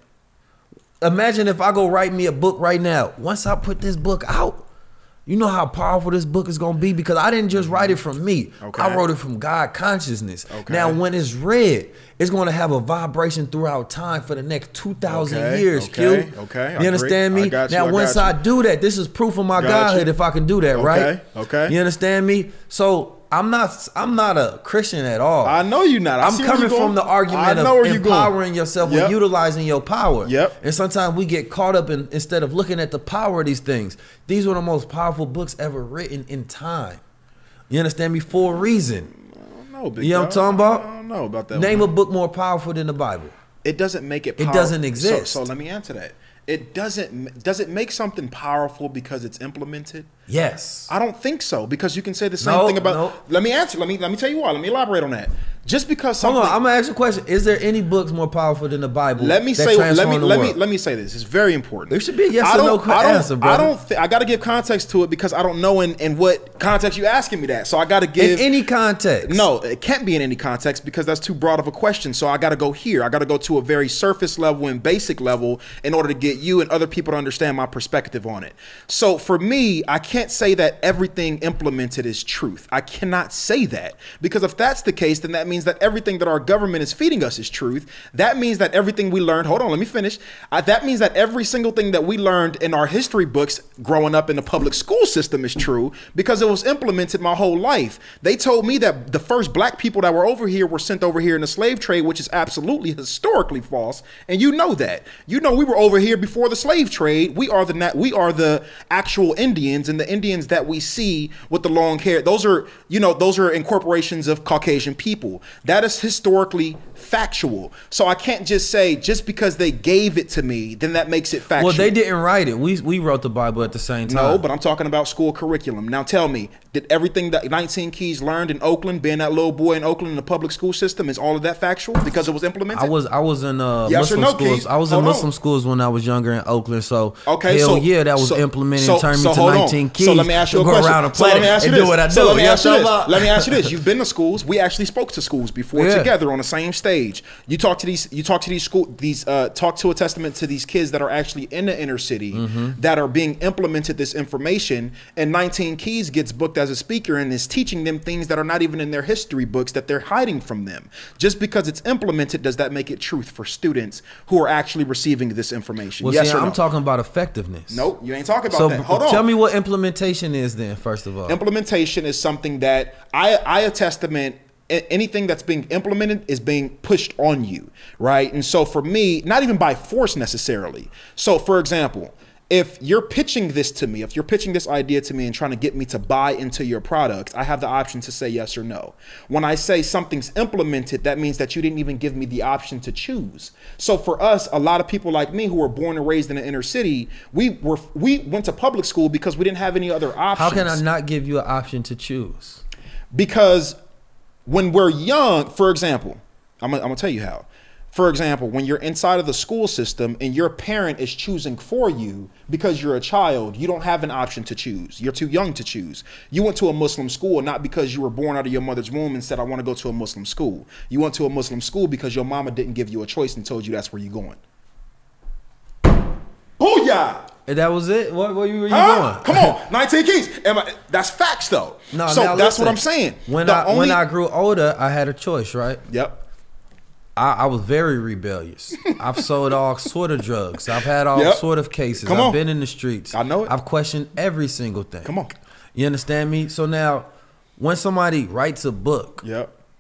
Imagine if I go write me a book right now. Once I put this book out, you know how powerful this book is gonna be because I didn't just write it from me. Okay. I wrote it from God consciousness. Okay. Now, when it's read, it's gonna have a vibration throughout time for the next two thousand Okay, years. okay, Q. okay, I You understand agree. me? I got you, now, I once got I you. do that, this is proof of my Got godhood you. if I can do that, Okay, right? okay. You understand me? So I'm not. I'm not a Christian at all. I know you're not. I I'm see where coming you're going. from the argument I know of where you're going. empowering yourself Yep. and utilizing your power. Yep. And sometimes we get caught up in instead of looking at the power of these things. These were the most powerful books ever written in time. You understand me? For a reason. No, big You know what I'm dog. talking about? I don't know about that. Name one. a book more powerful than the Bible. It doesn't make it. It Power- doesn't exist. So, so let me answer that. It doesn't. Does it make something powerful because it's implemented? Yes. I don't think so because you can say the same No, thing about. no. Let me answer. Let me let me tell you why. Let me elaborate on that. Just because Hold something. on, I'm gonna ask you a question. Is there any books more powerful than the Bible? Let me that say. Let transform me the let me world? let me say this. It's very important. There should be a yes I or don't- no I don't, answer, I brother. don't. Th- I got to give context to it because I don't know in, in what context you asking me that. So I got to In give any context. No, it can't be in any context because that's too broad of a question. So I got to go here. I got to go to a very surface level and basic level in order to get you and other people to understand my perspective on it. So for me, I can't say that everything implemented is truth. I cannot say that because if that's the case, then that means that everything that our government is feeding us is truth. That means that everything we learned, hold on, let me finish. Uh, that means that every single thing that we learned in our history books growing up in the public school system is true because it was implemented my whole life. They told me that the first black people that were over here were sent over here in the slave trade, which is absolutely historically false. And you know that. You know we were over here before the slave trade. We are the na- we are the actual Indians, and the Indians that we see with the long hair, those are, you know, those are incorporations of Caucasian people. That is historically factual. So I can't just say just because they gave it to me, then that makes it factual. Well, they didn't write it. We we wrote the Bible at the same time. No, but I'm talking about school curriculum. Now tell me, did everything that nineteen Keys learned in Oakland, being that little boy in Oakland in the public school system, is all of that factual because it was implemented? I was I was in uh, Yes or Muslim no, schools. Keith? I was in Hold on. Muslim schools when I was younger in Oakland. So Okay, hell so yeah, that was so- implemented so, and turned so me to hold on. nineteen keys. So let me ask you to a go question. around the So let planet me ask you and this. do what I do. So let me You ask you know this. what I'm talking Let me about? ask you this. You've been to schools. We actually spoke to schools before Yeah. together on the same stage. You talk to these. You talk to these school. These uh, talk to a testament to these kids that are actually in the inner city Mm-hmm. that are being implemented this information. And nineteen Keys gets booked as a speaker and is teaching them things that are not even in their history books that they're hiding from them. Just because it's implemented, does that make it truth for students who are actually receiving this information? Well, yes see, or no? I'm talking about effectiveness. Nope, you ain't talking about So that. Hold on. tell me what implementation is then. First of all, Implementation is something that I, I a testament. a- Anything that's being implemented is being pushed on you, right? And so for me, not even by force necessarily. So for example, if you're pitching this to me, if you're pitching this idea to me and trying to get me to buy into your product, I have the option to say yes or no. When I say something's implemented, that means that you didn't even give me the option to choose. So for us, a lot of people like me who were born and raised in the inner city, we were we went to public school because we didn't have any other options. how can I not give you an option to choose? Because when we're young, for example, I'm gonna, I'm gonna tell you how. For example, when you're inside of the school system and your parent is choosing for you because you're a child, you don't have an option to choose. You're too young to choose. You went to a Muslim school not because you were born out of your mother's womb and said, I want to go to a Muslim school. You went to a Muslim school because your mama didn't give you a choice and told you that's where you're going. Booyah! And that was it. What where you were you Huh? going? Come on, nineteen Keys. Am I, that's facts though. No, so now that's listen. what I'm saying. When The I only- when I grew older, I had a choice, right? Yep. I, I was very rebellious. I've sold all sort of drugs. I've had all Yep. sort of cases. Come I've on. been in the streets. I know it. I've questioned every single thing. Come on. You understand me? So now, when somebody writes a book Yep.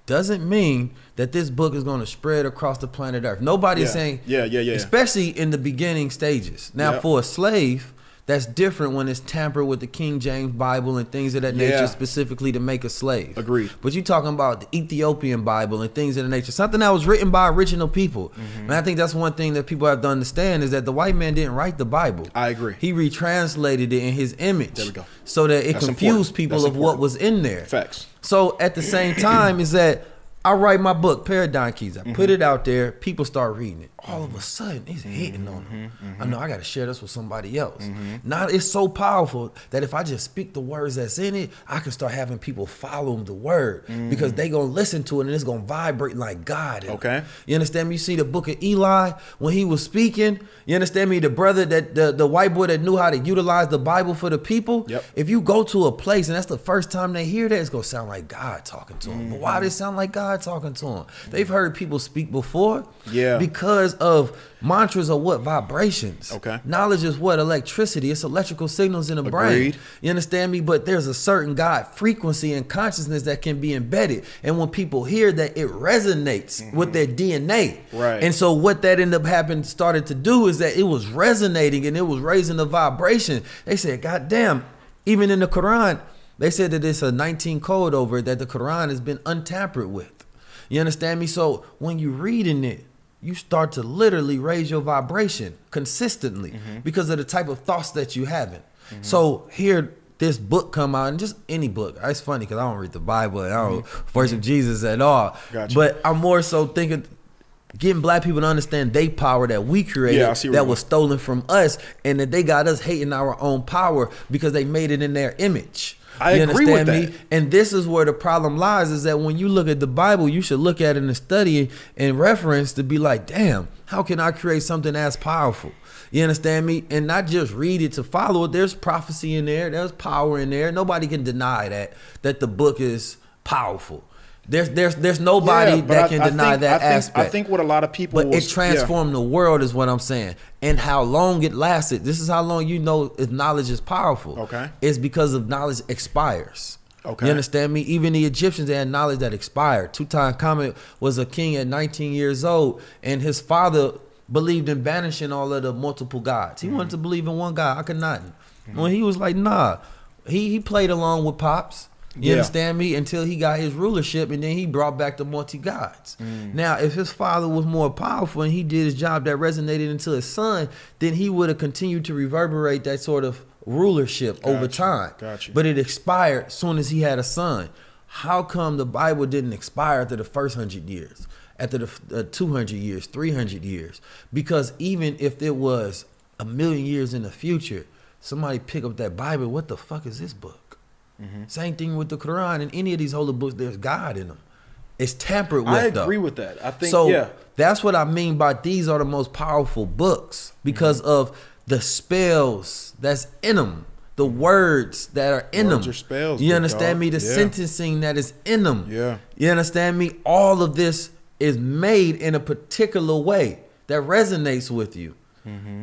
doesn't mean that this book is going to spread across the planet Earth. Nobody is Yeah. saying, Yeah, yeah, yeah. especially in the beginning stages. Now, Yep. for a slave, that's different when it's tampered with the King James Bible and things of that nature, Yeah. specifically to make a slave. Agreed. But you talking about the Ethiopian Bible and things of that nature, something that was written by original people. Mm-hmm. And I think that's one thing that people have to understand is that the white man didn't write the Bible. I agree. He retranslated it in his image. There we go. So that it That's confused important. people That's of what important. was in there. Facts. So at the same time is that I write my book, Paradigm Keys. I Mm-hmm. put it out there. People start reading it. All of a sudden, it's hitting on them. Mm-hmm. I know I got to share this with somebody else. Now it's so powerful that if I just speak the words that's in it, I can start having people follow the word because they gonna listen to it and it's gonna vibrate like God. in 'em. Okay. You understand me? You see the book of Eli when he was speaking. You understand me? The brother that the, the white boy that knew how to utilize the Bible for the people. Yep. If you go to a place and that's the first time they hear that, it's gonna sound like God talking to them. But why does it sound like God talking to them? They've heard people speak before. Yeah. Because of mantras are what? Vibrations. Okay. Knowledge is what? Electricity. It's electrical signals in the brain. Agreed. You understand me? But there's a certain God frequency and consciousness that can be embedded. And when people hear that, it resonates with their D N A. Right. And so what that ended up happening, started to do is that it was resonating and it was raising the vibration. They said, God damn, even in the Quran, they said that it's a nineteen code over it, that the Quran has been untampered with. You understand me? So when you're reading it, you start to literally raise your vibration consistently because of the type of thoughts that you having. So here, this book come out, and just any book. It's funny because I don't read the Bible and I don't worship Jesus at all. Gotcha. But I'm more so thinking getting black people to understand they power that we created Yeah, I see where that you're was stolen from us, and that they got us hating our own power because they made it in their image. I You agree with understand me? that. And this is where the problem lies, is that when you look at the Bible, you should look at it and study and reference to be like, damn, how can I create something as powerful? You understand me? And not just read it to follow it. There's prophecy in there. There's power in there. Nobody can deny that, that the book is powerful. There's there's there's nobody Yeah, but that I- can I deny think- that I think, aspect. I think what a lot of people But will, it transformed the world is what I'm saying. And how long it lasted. This is how long you know if knowledge is powerful. Okay. It's because of knowledge expires. Okay. You understand me? Even the Egyptians, they had knowledge that expired. Tutankhamun was a king at nineteen years old, and his father believed in banishing all of the multiple gods. He Mm-hmm. wanted to believe in one God, Akhenaten. When he was like, nah, he, he played along with Pops. You Yeah. understand me? Until he got his rulership, and then he brought back the multi-gods. Mm. Now, if his father was more powerful and he did his job that resonated into his son, then he would have continued to reverberate that sort of rulership over Gotcha. time. Gotcha. But it expired as soon as he had a son. How come the Bible didn't expire after the first hundred years? After the uh, two hundred years, three hundred years? Because even if it was a million years in the future, somebody pick up that Bible, what the fuck is this book? Mm-hmm. Same thing with the Quran and any of these holy books, there's God in them. It's tampered with, I agree though. with that. I think, So yeah. that's what I mean by these are the most powerful books because Mm-hmm. of the spells that's in them, the words that are in Words them. are spells, You big understand dog. me? The Yeah. sentencing that is in them. Yeah. You understand me? All of this is made in a particular way that resonates with you. Mm-hmm.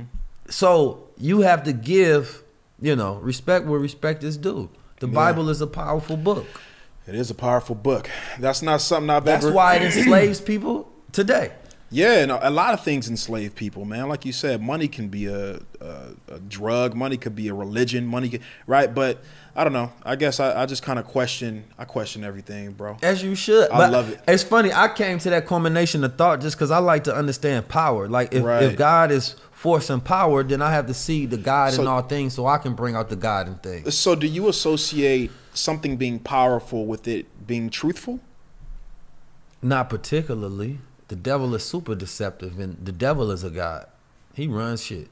So you have to give, you know, respect where respect is due. The Yeah. Bible is a powerful book. It is a powerful book. That's not something I've That's ever. why it enslaves people today. Yeah, and a lot of things enslave people, man. Like you said, money can be a, a, a drug. Money could be a religion. Money, can, right? But I don't know. I guess I, I just kind of question. I question everything, bro. As you should. I But love it. It's funny. I came to that culmination of thought just because I like to understand power. Like if, Right. if God is force and power, then I have to see the God in So- all things so I can bring out the God in things. So, do you associate something being powerful with it being truthful? Not particularly. The devil is super deceptive, and the devil is a God. He runs shit.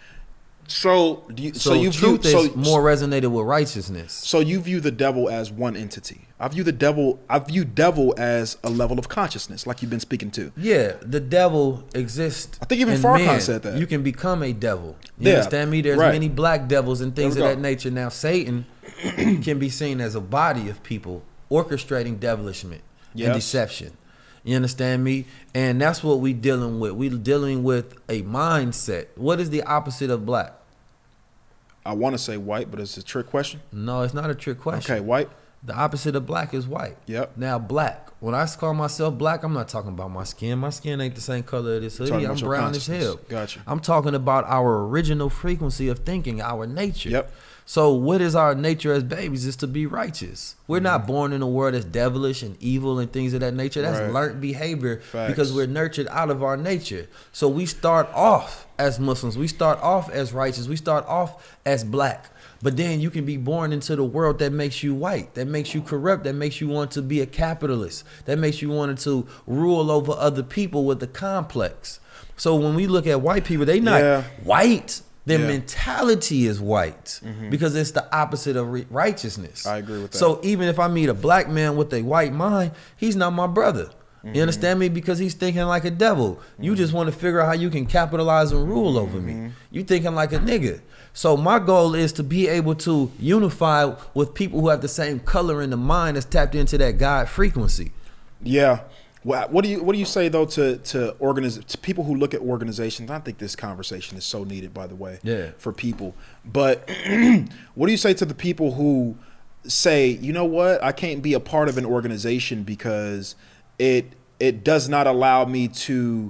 So, do you, So, so, you view truth is so more resonated with righteousness. So you view the devil as one entity. I view the devil. I view devil as a level of consciousness, like you've been speaking to. Yeah, the devil exists. I think even in Farrakhan men. said that. You can become a devil. You Yeah, understand me? There's right. many black devils and things of There we that go. nature. Now, Satan can be seen as a body of people orchestrating devilishment Yes. and deception. You understand me? And that's what we dealing with. We dealing with a mindset. What is the opposite of black? I want to say white, but it's a trick question. No, it's not a trick question. Okay, white. The opposite of black is white. Yep. Now black. When I call myself black, I'm not talking about my skin. My skin ain't the same color as this hoodie. I'm brown as hell. Gotcha. I'm talking about our original frequency of thinking, our nature. Yep. So what is our nature as babies is to be righteous. We're mm-hmm. not born in a world that's devilish and evil and things of that nature. That's right. learned behavior. Facts. Because we're nurtured out of our nature. So we start off as Muslims. We start off as righteous. We start off as black. But then you can be born into the world that makes you white, that makes you corrupt, that makes you want to be a capitalist, that makes you want to rule over other people with a complex. So when we look at white people, they not yeah. white. Their yeah. mentality is white mm-hmm. because it's the opposite of re- righteousness. I agree with that. So even if I meet a black man with a white mind, he's not my brother. Mm-hmm. You understand me? Because he's thinking like a devil. Mm-hmm. You just want to figure out how you can capitalize and rule over mm-hmm. me. You thinking like a nigga. So my goal is to be able to unify with people who have the same color in the mind that's tapped into that God frequency. Yeah. Well, what do you what do you say though to to organiz- to people who look at organizations? I think this conversation is so needed, by the way, yeah. for people. But what do you say to the people who say, you know what, I can't be a part of an organization because it it does not allow me to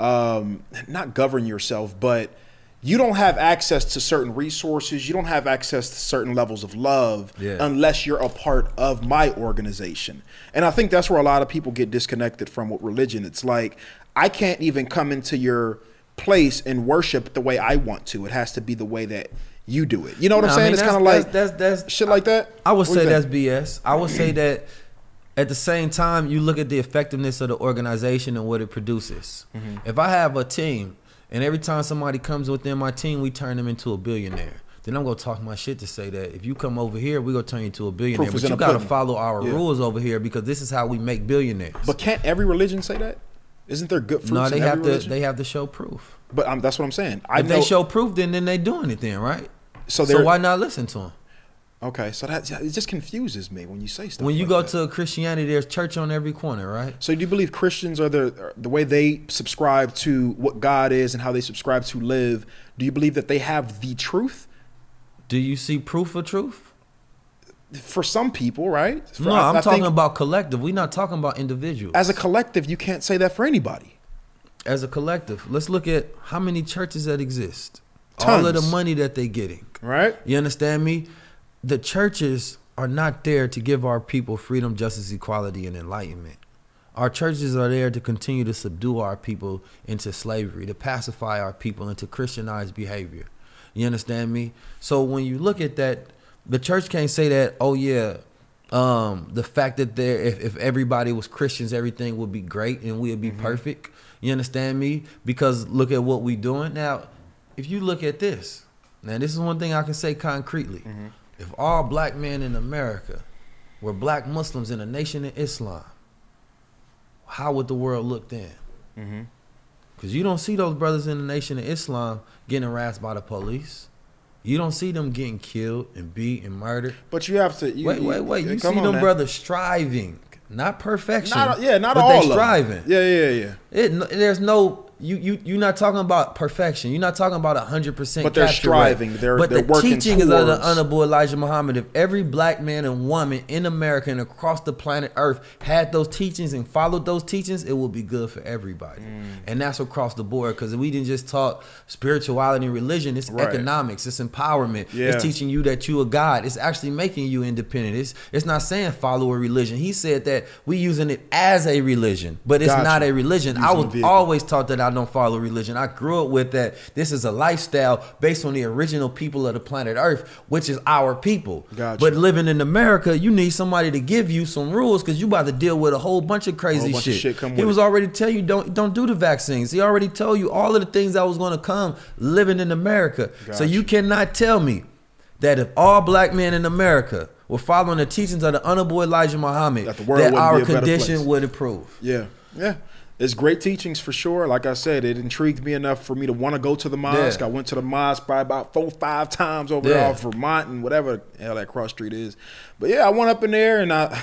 um, not govern yourself, but you don't have access to certain resources. You don't have access to certain levels of love yeah. unless you're a part of my organization. And I think that's where a lot of people get disconnected from with religion. It's like, I can't even come into your place and worship the way I want to. It has to be the way that you do it. You know what no, I'm saying? I mean, it's kind of like that's, that's, that's shit like that. I would what say that's B S. I would say that at the same time, you look at the effectiveness of the organization and what it produces. Mm-hmm. If I have a team, and every time somebody comes within my team, we turn them into a billionaire. Then I'm going to talk my shit to say that if you come over here, we're going to turn you into a billionaire. Proof but you got to follow our yeah. rules over here because this is how we make billionaires. But can't every religion say that? Isn't there good fruits no, they in have every to. religion? They have to show proof. But um, that's what I'm saying. I if know, they show proof, then, then they doing it then, right? So, so why not listen to them? Okay, so that it just confuses me when you say stuff. When you like go that. to Christianity, there's church on every corner, right? So do you believe Christians are the the way they subscribe to what God is and how they subscribe to live? Do you believe that they have the truth? Do you see proof of truth? For some people, right? For, no, I, I'm I talking think, about collective. We're not talking about individuals. As a collective, you can't say that for anybody. As a collective, let's look at how many churches that exist. Tons. All of the money that they're getting. Right. You understand me? The churches are not there to give our people freedom, justice, equality, and enlightenment. Our churches are there to continue to subdue our people into slavery, to pacify our people into Christianized behavior. You understand me? So when you look at that, the church can't say that, oh yeah, um, the fact that there, if, if everybody was Christians, everything would be great and we'd be mm-hmm. perfect. You understand me? Because look at what we're doing. Now, if you look at this, now this is one thing I can say concretely. Mm-hmm. If all black men in America were black Muslims in a nation of Islam, how would the world look then? Mm-hmm. Because you don't see those brothers in the nation of Islam getting harassed by the police. You don't see them getting killed and beat and murdered. But you have to... You, wait, wait, wait. You, you see on, them man. brothers striving. Not perfection. Not, yeah, not but all they striving. Of them. Yeah, yeah, yeah. It, there's no... You you you're not talking about perfection. You're not talking about a hundred percent. But they're striving. Rate. They're but they're the working teaching towards. is of the honorable Elijah Muhammad. If every black man and woman in America and across the planet Earth had those teachings and followed those teachings, it would be good for everybody. Mm. And that's across the board. Because we didn't just talk spirituality and religion. It's right. economics. It's empowerment. Yeah. It's teaching you that you a God. It's actually making you independent. It's it's not saying follow a religion. He said that we using it as a religion, but it's gotcha. Not a religion. Using I was always taught that I don't follow religion. I grew up with that. This is a lifestyle based on the original people of the planet Earth, which is our people. Gotcha. But living in America, you need somebody to give you some rules because you about to deal with a whole bunch of crazy bunch shit. Of shit come he with was it. already telling you don't don't do the vaccines. He already told you all of the things that was going to come living in America. Gotcha. So you cannot tell me that if all black men in America were following the teachings of the honorable Elijah Muhammad, that, the world that our condition would improve. Yeah, yeah. It's great teachings for sure. Like I said, it intrigued me enough for me to want to go to the mosque. Yeah. I went to the mosque probably about four, five times over Yeah. there off Vermont and whatever the hell that cross street is. But yeah, I went up in there and I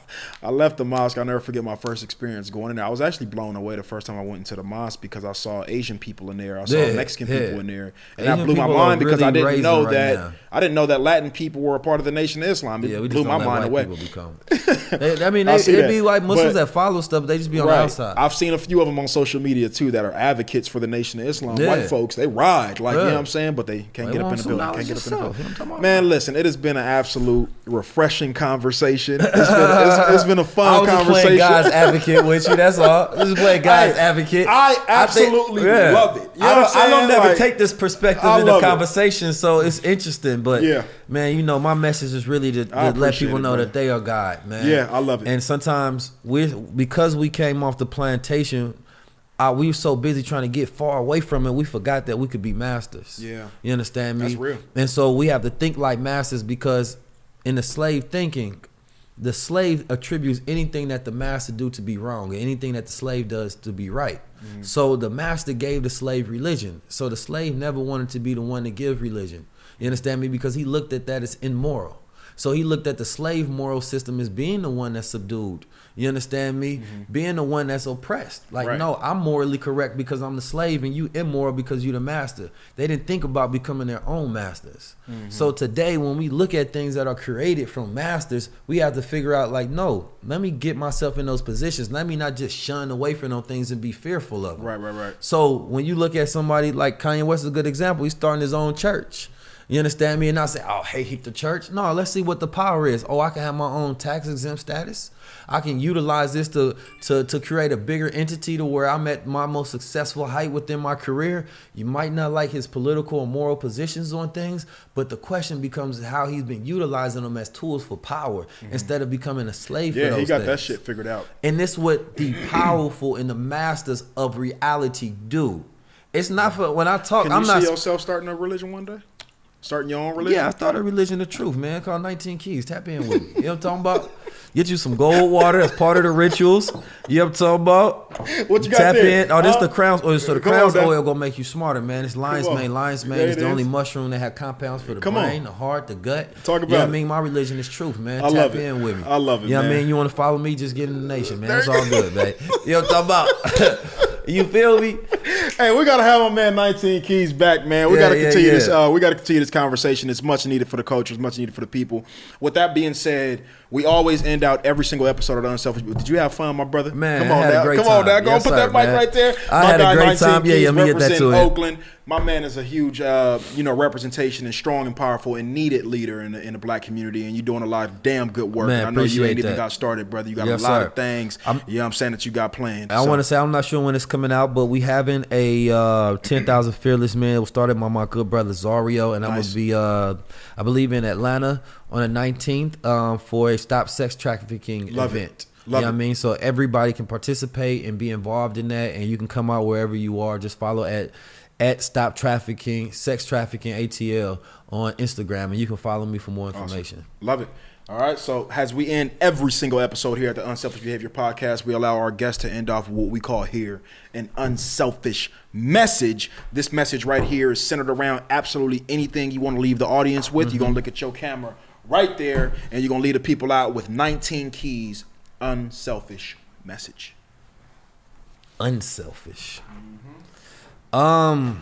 I left the mosque. I'll never forget my first experience going in there. I was actually blown away the first time I went into the mosque because I saw Asian people in there. I saw Yeah, Mexican yeah. people in there. And Asian that blew my people are mind because I really didn't raising know right that now. I didn't know that Latin people were a part of the Nation of Islam. It Yeah, we just blew don't my let mind white away. people become. They, I mean, I they, see it'd that. be like Muslims But- that follow stuff. They just be on the Right. outside. I've seen a few of them on social media too that are advocates for the Nation of Islam. Yeah. White folks, they ride like you Yeah. know what I'm saying, but they can't They get up want in the some building. knowledge Can't get up in the yourself. building. You know what I'm talking about? Man, listen, it has been an absolute refreshing conversation. It's been, it's, it's been a I fun was just conversation. playing God's advocate with you. That's all. Just playing God's Hey, advocate. I think- absolutely love it. You know I what don't, I'm I don't saying? never Like, take this perspective I in the love it. conversation, so it's interesting. But Yeah. man, you know, my message is really to, to I let appreciate people it, know brother. that they are God, man. Yeah, I love it. And sometimes we, because we came off the plantation, uh, we were so busy trying to get far away from it, we forgot that we could be masters. Yeah. You understand me? That's real. And so we have to think like masters because in the slave thinking, the slave attributes anything that the master do to be wrong and anything that the slave does to be right. Mm-hmm. So the master gave the slave religion. So the slave never wanted to be the one to give religion. You understand me? Because he looked at that as immoral. So he looked at the slave moral system as being the one that's subdued. You understand me? Being the one that's oppressed. Like, Right. no, I'm morally correct because I'm the slave and you immoral because you the master. They didn't think about becoming their own masters. So today when we look at things that are created from masters, we have to figure out like, no, let me get myself in those positions. Let me not just shun away from those things and be fearful of them. Right, right, right. So when you look at somebody like Kanye West is a good example. He's starting his own church. You understand me? And not say, oh, hey, hate the church. No, let's see what the power is. Oh, I can have my own tax exempt status. I can utilize this to, to, to create a bigger entity to where I'm at my most successful height within my career. You might not like his political or moral positions on things, but the question becomes how he's been utilizing them as tools for power instead of becoming a slave for Yeah, those he got things. that shit figured out. And this what the powerful and the masters of reality do. It's not for when I talk. Can I'm you not. see yourself starting a religion one day? Starting your own religion? Yeah, I started Religion of Truth, man, called nineteen Keys. Tap in with me. You know what I'm talking about? Get you some gold water. That's part of the rituals. You know what I'm talking about? What you got Tap there? in. Oh, this Huh? the Crown's oil. So the Come on, Crown's Dad. oil gonna make you smarter, man. It's lion's on. mane. Lion's mane Yeah, is it the only is. mushroom that have compounds for the Come on. brain, the heart, the gut. Talk You know about what I it. mean? My religion is truth, man. I Tap love it. in with me. I love it, You know what I man. mean? You want to follow me? Just get in the nation, man. It's all good, man. You know what I'm talking about? You feel me? Hey, we gotta have my man nineteen Keys back, man. We Yeah, gotta yeah, continue this. yeah. Uh, we gotta continue this conversation. It's much needed for the culture. It's much needed for the people. With that being said, we always end out every single episode of the Unselfish. Did you have fun, my brother? Man, come I on, had a now. great Come on, time. now. Go Yes, put sir, that mic man. right there. I My had a guy, great nineteen time. Yeah, Keys, yeah, let me get that representing to him. Oakland. My man is a huge, uh, you know, representation and strong and powerful and needed leader in the, in the black community. And you're doing a lot of damn good work. Man, and I know you appreciate ain't even that. got started, brother. You got Yes, a lot sir. of things. I'm- you know what I'm saying, that you got planned. I want to say I'm not sure when it's coming out, but we having a uh, ten thousand Fearless Men. It was started by my good brother Zario, and I'm Nice. gonna be, uh, I believe, in Atlanta on the nineteenth um, for a Stop Sex Trafficking Love it. event. Love you know it. what I mean? So everybody can participate and be involved in that, and you can come out wherever you are. Just follow at at Stop Trafficking, Sex Trafficking A T L on Instagram, and you can follow me for more information. Love it. All right. So as we end every single episode here at the Unselfish Behavior Podcast, we allow our guests to end off with what we call here an unselfish message. This message right here is centered around absolutely anything you want to leave the audience with. You're going to look at your camera right there, and you're going to lead the people out with nineteen Keys unselfish message. Unselfish. Um.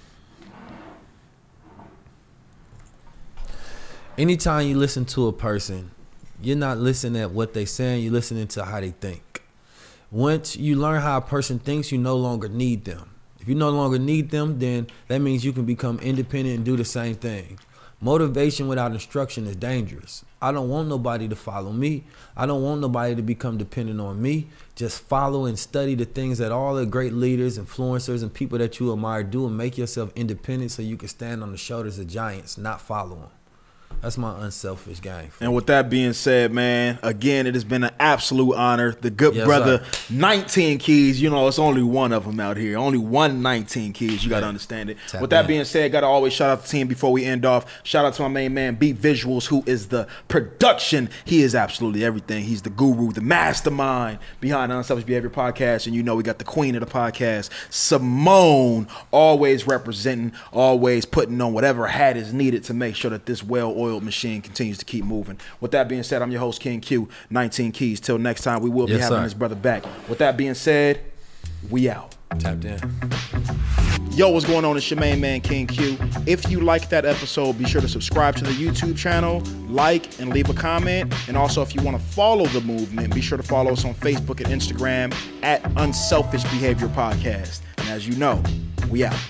Anytime you listen to a person, you're not listening at what they're saying, you're listening to how they think. Once you learn how a person thinks, you no longer need them. If you no longer need them, then that means you can become independent and do the same thing. Motivation without instruction is dangerous. I don't want nobody to follow me. I don't want nobody to become dependent on me. Just follow and study the things that all the great leaders, influencers, and people that you admire do, and make yourself independent so you can stand on the shoulders of giants, not follow them. That's my unselfish game. And with that being said, man, again, it has been an absolute honor. The good Yes, brother, sir. nineteen keys. You know, it's only one of them out here. Only one nineteen keys. You got to Yeah. understand it. Tap with that in. being said, got to always shout out the team before we end off. Shout out to my main man, Beat Visuals, who is the production. He is absolutely everything. He's the guru, the mastermind behind the Unselfish Behavior Podcast. And you know, we got the queen of the podcast, Simone, always representing, always putting on whatever hat is needed to make sure that this well-oiled machine continues to keep moving. With that being said, I'm your host, King Q, nineteen keys. Till next time, we will be Yes, having sir. this brother back. With that being said, we out. Tapped in. Yo, what's going on? It's your main man, King Q. If you like that episode, be sure to subscribe to the YouTube channel, like, and leave a comment. And also, if you want to follow the movement, be sure to follow us on Facebook and Instagram at Unselfish Behavior Podcast. And as you know, we out.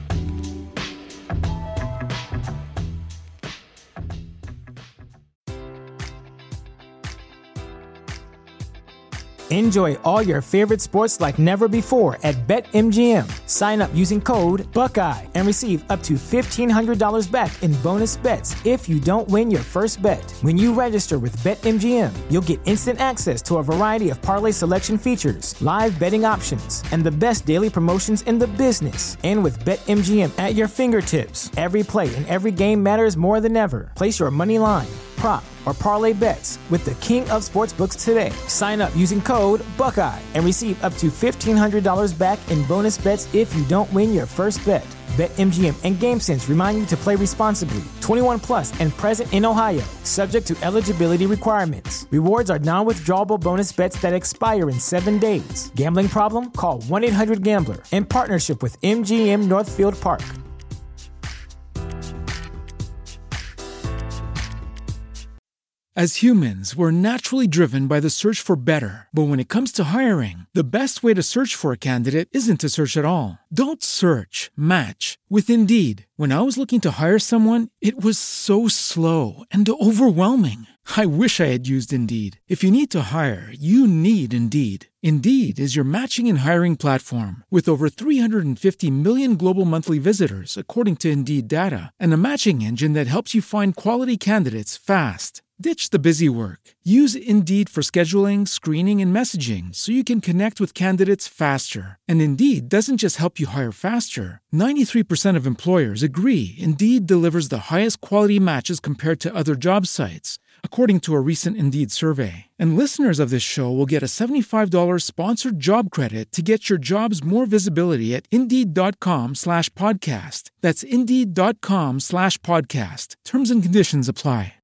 Enjoy all your favorite sports like never before at BetMGM. Sign up using code Buckeye and receive up to fifteen hundred dollars back in bonus bets if you don't win your first bet. When you register with BetMGM, you'll get instant access to a variety of parlay selection features, live betting options, and the best daily promotions in the business. And with BetMGM at your fingertips, every play and every game matters more than ever. Place your money line, prop, or parlay bets with the king of sportsbooks today. Sign up using code Buckeye and receive up to fifteen hundred dollars back in bonus bets if you don't win your first bet. BetMGM and GameSense remind you to play responsibly. twenty-one plus and present in Ohio, subject to eligibility requirements. Rewards are non-withdrawable bonus bets that expire in seven days. Gambling problem? Call one eight hundred gambler in partnership with M G M Northfield Park. As humans, we're naturally driven by the search for better. But when it comes to hiring, the best way to search for a candidate isn't to search at all. Don't search, match with Indeed. When I was looking to hire someone, it was so slow and overwhelming. I wish I had used Indeed. If you need to hire, you need Indeed. Indeed is your matching and hiring platform with over three hundred fifty million global monthly visitors, according to Indeed data, and a matching engine that helps you find quality candidates fast. Ditch the busy work. Use Indeed for scheduling, screening, and messaging so you can connect with candidates faster. And Indeed doesn't just help you hire faster. ninety-three percent of employers agree Indeed delivers the highest quality matches compared to other job sites, according to a recent Indeed survey. And listeners of this show will get a seventy-five dollars sponsored job credit to get your jobs more visibility at Indeed.com slash podcast. That's Indeed.com slash podcast. Terms and conditions apply.